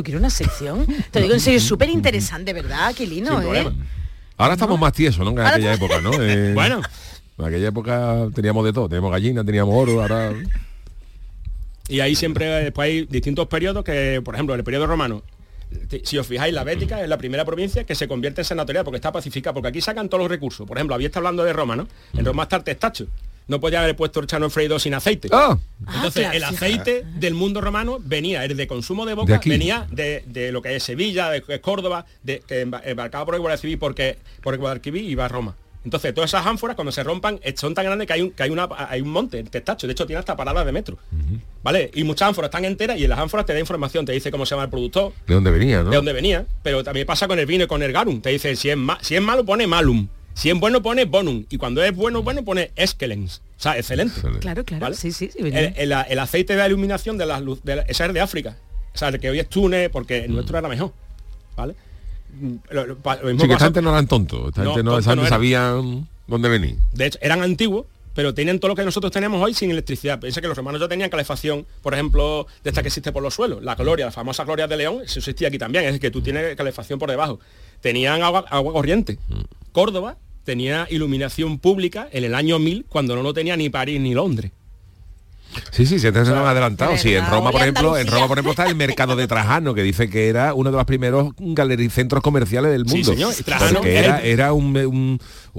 Te lo digo en serio, es súper interesante, ¿verdad, Aquilino? Ahora estamos más tiesos, ¿no? Que en aquella época, ¿no? Bueno. En aquella época teníamos de todo, teníamos gallinas, teníamos oro, ahora... Y ahí siempre después hay distintos periodos que, por ejemplo, en el periodo romano, si os fijáis, la Bética es la primera provincia que se convierte en senatorial porque está pacificada, porque aquí sacan todos los recursos. Por ejemplo, había está hablando de Roma, ¿no? En Roma está el testacho. No podía haber puesto el chano freído sin aceite. Entonces, claro, el aceite del mundo romano venía, el de consumo de boca, venía de lo que es Sevilla, de Córdoba, que embarcaba por el Guadalquivir, porque por el Guadalquivir iba a Roma. Entonces, todas esas ánforas, cuando se rompan, son tan grandes que hay un monte, el testacho. De hecho, tiene hasta paradas de metro. ¿Vale? Y muchas ánforas están enteras y en las ánforas te da información, te dice cómo se llama el productor. De dónde venía, ¿no? De dónde venía. Pero también pasa con el vino y con el garum. Te dice, si es malo, pone malum. Si es bueno, pone bonum. Y cuando es bueno, pone excellence. O sea, excelente. Claro. ¿Vale? Sí. El aceite de la iluminación de las luces, esa es de África. O sea, el que hoy es Túnez, porque el nuestro era mejor. ¿Vale? Sí, que esta gente no eran tontos. Esta gente no sabían dónde venir. De hecho, eran antiguos, pero tienen todo lo que nosotros tenemos hoy sin electricidad. Piensa que los romanos ya tenían calefacción, por ejemplo, de esta que existe por los suelos. La gloria, la famosa gloria de León, eso existía aquí también. Es que tú tienes calefacción por debajo. Tenían agua corriente. Córdoba tenía iluminación pública en el año 1000, cuando no lo tenía ni París ni Londres. Sí, se han adelantado. Sí, en Roma, por ejemplo, está el mercado de Trajano, que dice que era uno de los primeros centros comerciales del mundo. Sí, señor. Trajano era un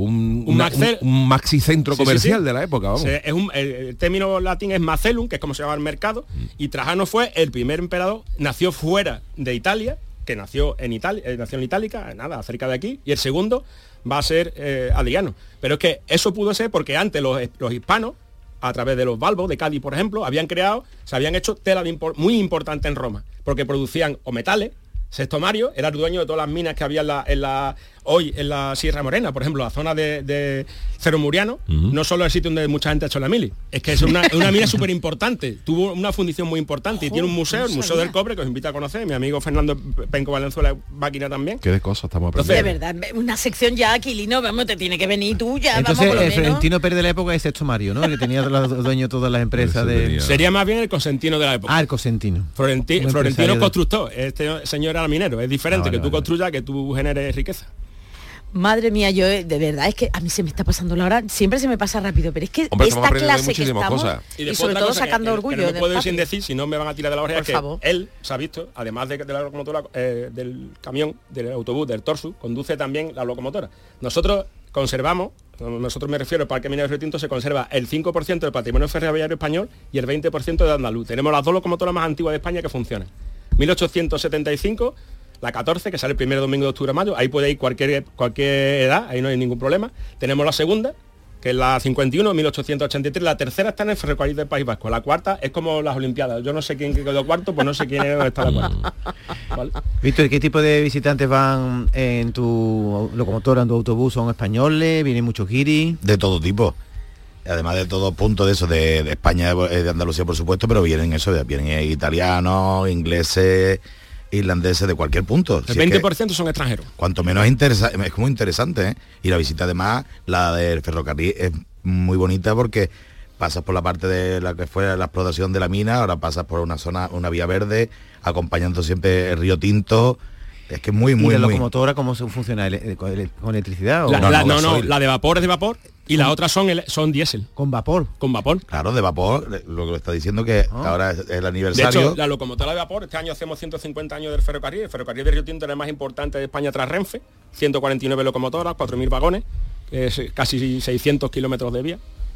maxi centro comercial de la época, vamos. El término latín es macellum, que es como se llama el mercado, y Trajano fue el primer emperador, nació fuera de Italia, que nació en Itálica, nada, cerca de aquí, y el segundo va a ser Adriano. Pero es que eso pudo ser porque antes los hispanos, a través de los balbos de Cádiz, por ejemplo, se habían hecho tela muy importante en Roma, porque producían o metales. Sexto Mario era el dueño de todas las minas que había Hoy en la Sierra Morena, por ejemplo, la zona de Cerro Muriano, no solo es el sitio donde mucha gente ha hecho la mili, es que es una mina súper importante, tuvo una fundición muy importante y tiene un museo, el Museo del Cobre, que os invito a conocer, mi amigo Fernando Penco Valenzuela, máquina también. ¿Qué de cosas estamos aprendiendo? De verdad, una sección ya, Aquilino, vamos, te tiene que venir tú ya. Entonces, vamos, el Florentino Pérez de la época es Sexto Mario, ¿no? El que tenía dueño de todas las empresas de... Sería más bien el Cosentino de la época. El Cosentino. Florentino constructor, este señor era minero, es diferente que tú construyas, que tú generes riqueza. Madre mía, yo de verdad es que a mí se me está pasando la hora, siempre se me pasa rápido, pero es que esta clase que estamos y sobre todo sacando orgullo. Que no me puedo ir sin decir, si no me van a tirar de la oreja, es que él se ha visto, además de la locomotora, del camión, del autobús, del Torsu, conduce también la locomotora. Nosotros me refiero al Parque Minero de Río Tinto, se conserva el 5% del patrimonio ferroviario español y el 20% de andaluz. Tenemos las 2 locomotoras más antiguas de España que funcionan. 1875, la 14, que sale el primer domingo de octubre a mayo, ahí puede ir cualquier edad, ahí no hay ningún problema. Tenemos la segunda, que es la 51, 1883, la tercera está en el ferrocarril del País Vasco, la cuarta es como las Olimpiadas, yo no sé quién quedó cuarto, pues no sé quién es donde está la cuarta. ¿Vale? Víctor, ¿qué tipo de visitantes van en tu locomotora, en tu autobús? ¿Son españoles? ¿Vienen muchos guiris? De todo tipo. Además de todo punto de eso, de España, de Andalucía por supuesto, pero vienen italianos, ingleses, irlandeses, de cualquier punto. El 20% son extranjeros. Cuanto menos es muy interesante, ¿eh? Y la visita además, la del ferrocarril, es muy bonita porque pasas por la parte de la que fue la explotación de la mina, ahora pasas por una zona, una vía verde, acompañando siempre el Río Tinto. Es que muy, muy, ¿Y la muy... locomotora cómo se funciona? ¿Con electricidad? ¿O? La de vapor es de vapor y las otras son diésel. ¿Con vapor? Con vapor. Claro, de vapor, lo que está diciendo que ahora es el aniversario. De hecho, la locomotora de vapor, este año hacemos 150 años del ferrocarril. El ferrocarril de Río Tinto es el más importante de España tras Renfe, 149 locomotoras, 4.000 vagones, casi 600 kilómetros de vía.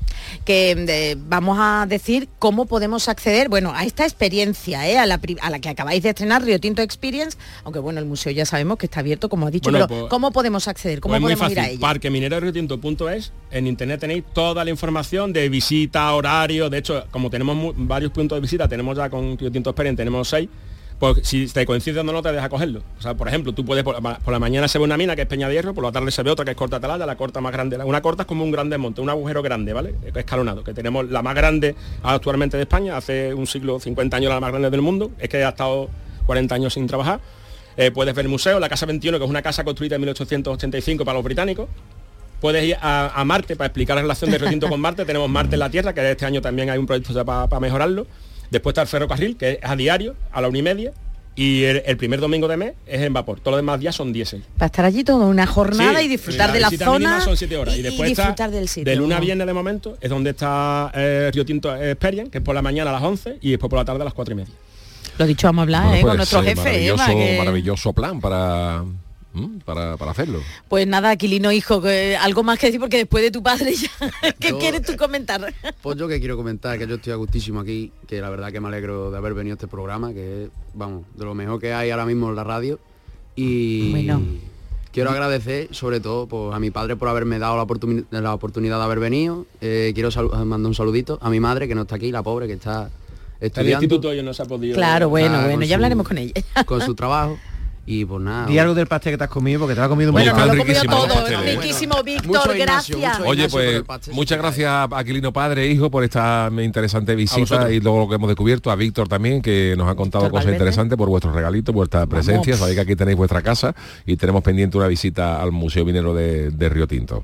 Que vamos a decir cómo podemos acceder, bueno, a esta experiencia, a la que acabáis de estrenar, Río Tinto Experience, aunque bueno, el museo ya sabemos que está abierto, como ha dicho, pero pues, ¿cómo podemos acceder? ¿Cómo podemos muy fácil, ir a ella? Parquemineroriotinto.es, en internet tenéis toda la información de visita, horario, de hecho, como tenemos varios puntos de visita, tenemos ya con Río Tinto Experience, tenemos 6, pues si te coincide no te deja cogerlo. O sea, por ejemplo, tú puedes, por la mañana se ve una mina que es Peña de Hierro, por la tarde se ve otra que es Corta Atalaya, la corta más grande. Una corta es como un gran desmonte, un agujero grande, ¿vale? Escalonado, que tenemos la más grande actualmente de España, hace un siglo, 50 años la más grande del mundo, es que ha estado 40 años sin trabajar. Puedes ver el museo, la Casa 21, que es una casa construida en 1885 para los británicos. Puedes ir a Marte para explicar la relación de Río Tinto con Marte. Tenemos Marte en la Tierra, que este año también hay un proyecto ya para mejorarlo. Después está el ferrocarril, que es a diario, a la 1:30. Y el primer domingo de mes es en vapor. Todos los demás días son diésel. Para estar allí toda una jornada y disfrutar de la zona. Son 7 horas. Y después disfrutar del sitio. De lunes a viernes de momento es donde está Río Tinto Experience, que es por la mañana a las 11 y después por la tarde a las 4:30. Lo dicho, vamos a hablar Bueno, pues, con nuestro jefe. Maravilloso plan para hacerlo. Pues nada, Aquilino, hijo, algo más que decir, porque después de tu padre ya, ¿qué quieres tú comentar? Pues yo que quiero comentar, que yo estoy a gustísimo aquí, que la verdad que me alegro de haber venido a este programa, que es, vamos, de lo mejor que hay ahora mismo en la radio. Y bueno, quiero agradecer sobre todo pues, a mi padre por haberme dado la oportunidad de haber venido. Quiero mandar un saludito a mi madre, que no está aquí, la pobre, que está estudiando. El instituto yo no se ha podido... Claro, bueno, ya hablaremos con ella. Con su trabajo. Y pues nada. Di algo del pastel que te has comido, porque te lo has comido muy bien. Bueno, no lo he comido todo. Riquísimo, Víctor, gracias. Oye, pues muchas gracias a Aquilino padre e hijo por esta interesante visita y luego lo que hemos descubierto, a Víctor también, que nos ha contado cosas interesantes, por vuestros regalitos, vuestra presencia. Sabéis que aquí tenéis vuestra casa y tenemos pendiente una visita al Museo Minero de Río Tinto.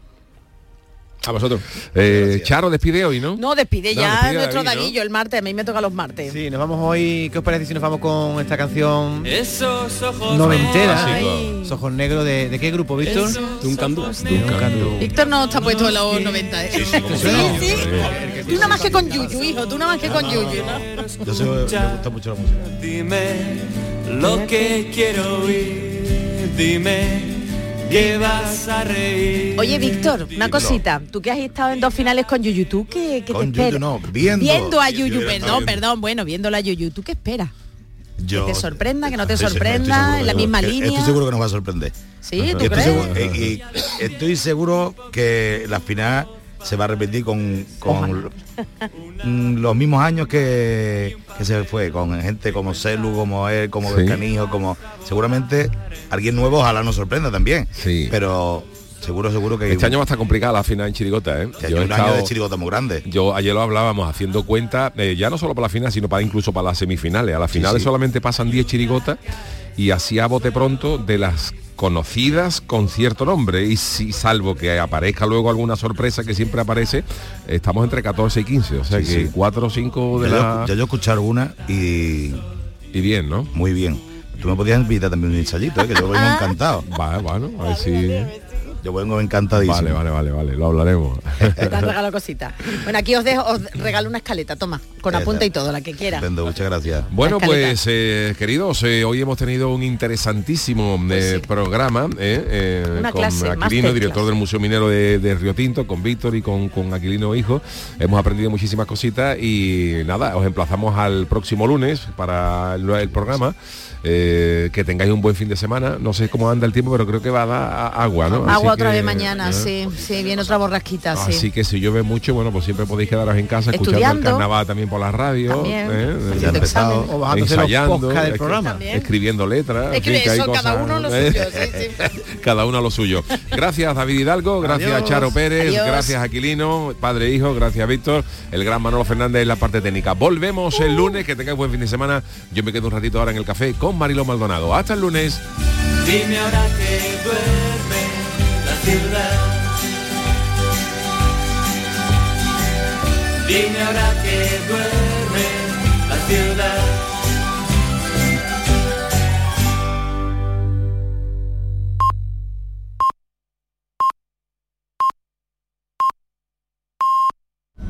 A vosotros. Charo, despide hoy, ¿no? No, despide ya nuestro Daguillo, ¿no? El martes, a mí me toca los martes. Sí, nos vamos hoy, ¿qué os parece si nos vamos con esta canción noventera? Esos ojos negros, ¿de qué grupo, Víctor? Duncan Du. Víctor no está puesto en los 90, ¿eh? Sí. Tú nada más que con Yuyu, hijo, tú nada más que con Yuyu, ¿no? Yo sé, me gusta mucho la música. Dime lo que quiero oír, dime que vas a reír. Oye, Víctor, una cosita. Tú que has estado en 2 finales con Yuyu, ¿tú qué te esperas? Yuyu no, viendo a Yuyu, perdón, bueno, viéndola a Yuyu, ¿tú qué esperas? Yo, ¿Que te sorprenda, que no te sorprenda, en la misma línea? Estoy seguro que nos va a sorprender. ¿Sí? ¿Tú crees? Estoy seguro que la final se va a repetir con los mismos años que se fue, con gente como Celu, como él, como el Canijo, como seguramente alguien nuevo, ojalá nos sorprenda también. Sí. Pero seguro que este año va a estar complicada la final en Chirigota, ¿eh? Hay un año de Chirigota muy grande. Yo ayer lo hablábamos haciendo cuenta, ya no solo para la final, sino incluso para las semifinales. A las finales solamente pasan 10 chirigotas y así a bote pronto de las conocidas con cierto nombre, y si salvo que aparezca luego alguna sorpresa que siempre aparece, estamos entre 14 y 15, o sea que 4 o 5 de la... Ya yo escuchar una y bien, ¿no? Muy bien. Tú me podías invitar también un ensayito, que yo vengo encantado. Bueno, a ver si... Yo vengo encantadísimo. Vale, lo hablaremos. Te han regalado cositas. Bueno, aquí os regalo una escaleta, toma, con apunta y todo, la que quiera. Muchas gracias. Bueno, pues queridos, hoy hemos tenido un interesantísimo programa con Aquilino, director del Museo Minero de Río Tinto, con Víctor y con Aquilino Hijo. Hemos aprendido muchísimas cositas y nada, os emplazamos al próximo lunes para el programa. Que tengáis un buen fin de semana. No sé cómo anda el tiempo, pero creo que va a dar agua, ¿no? Agua otra vez mañana, sí, viene otra borrasquita, sí. Así que si llueve mucho, bueno, pues siempre podéis quedaros en casa escuchando el carnaval también por la radio, o bajándose ensayando, los podcasts del programa, escribiendo letras. Es que eso, cada uno lo suyo, cada uno lo suyo. Gracias David Hidalgo, gracias Charo Pérez, gracias Aquilino, padre e hijo, gracias Víctor, el gran Manolo Fernández en la parte técnica. Volvemos el lunes, que tengáis buen fin de semana. Yo me quedo un ratito ahora en el café con Mariló Maldonado. Hasta el lunes. Dime ahora que duerme la ciudad. Dime ahora que duerme la ciudad.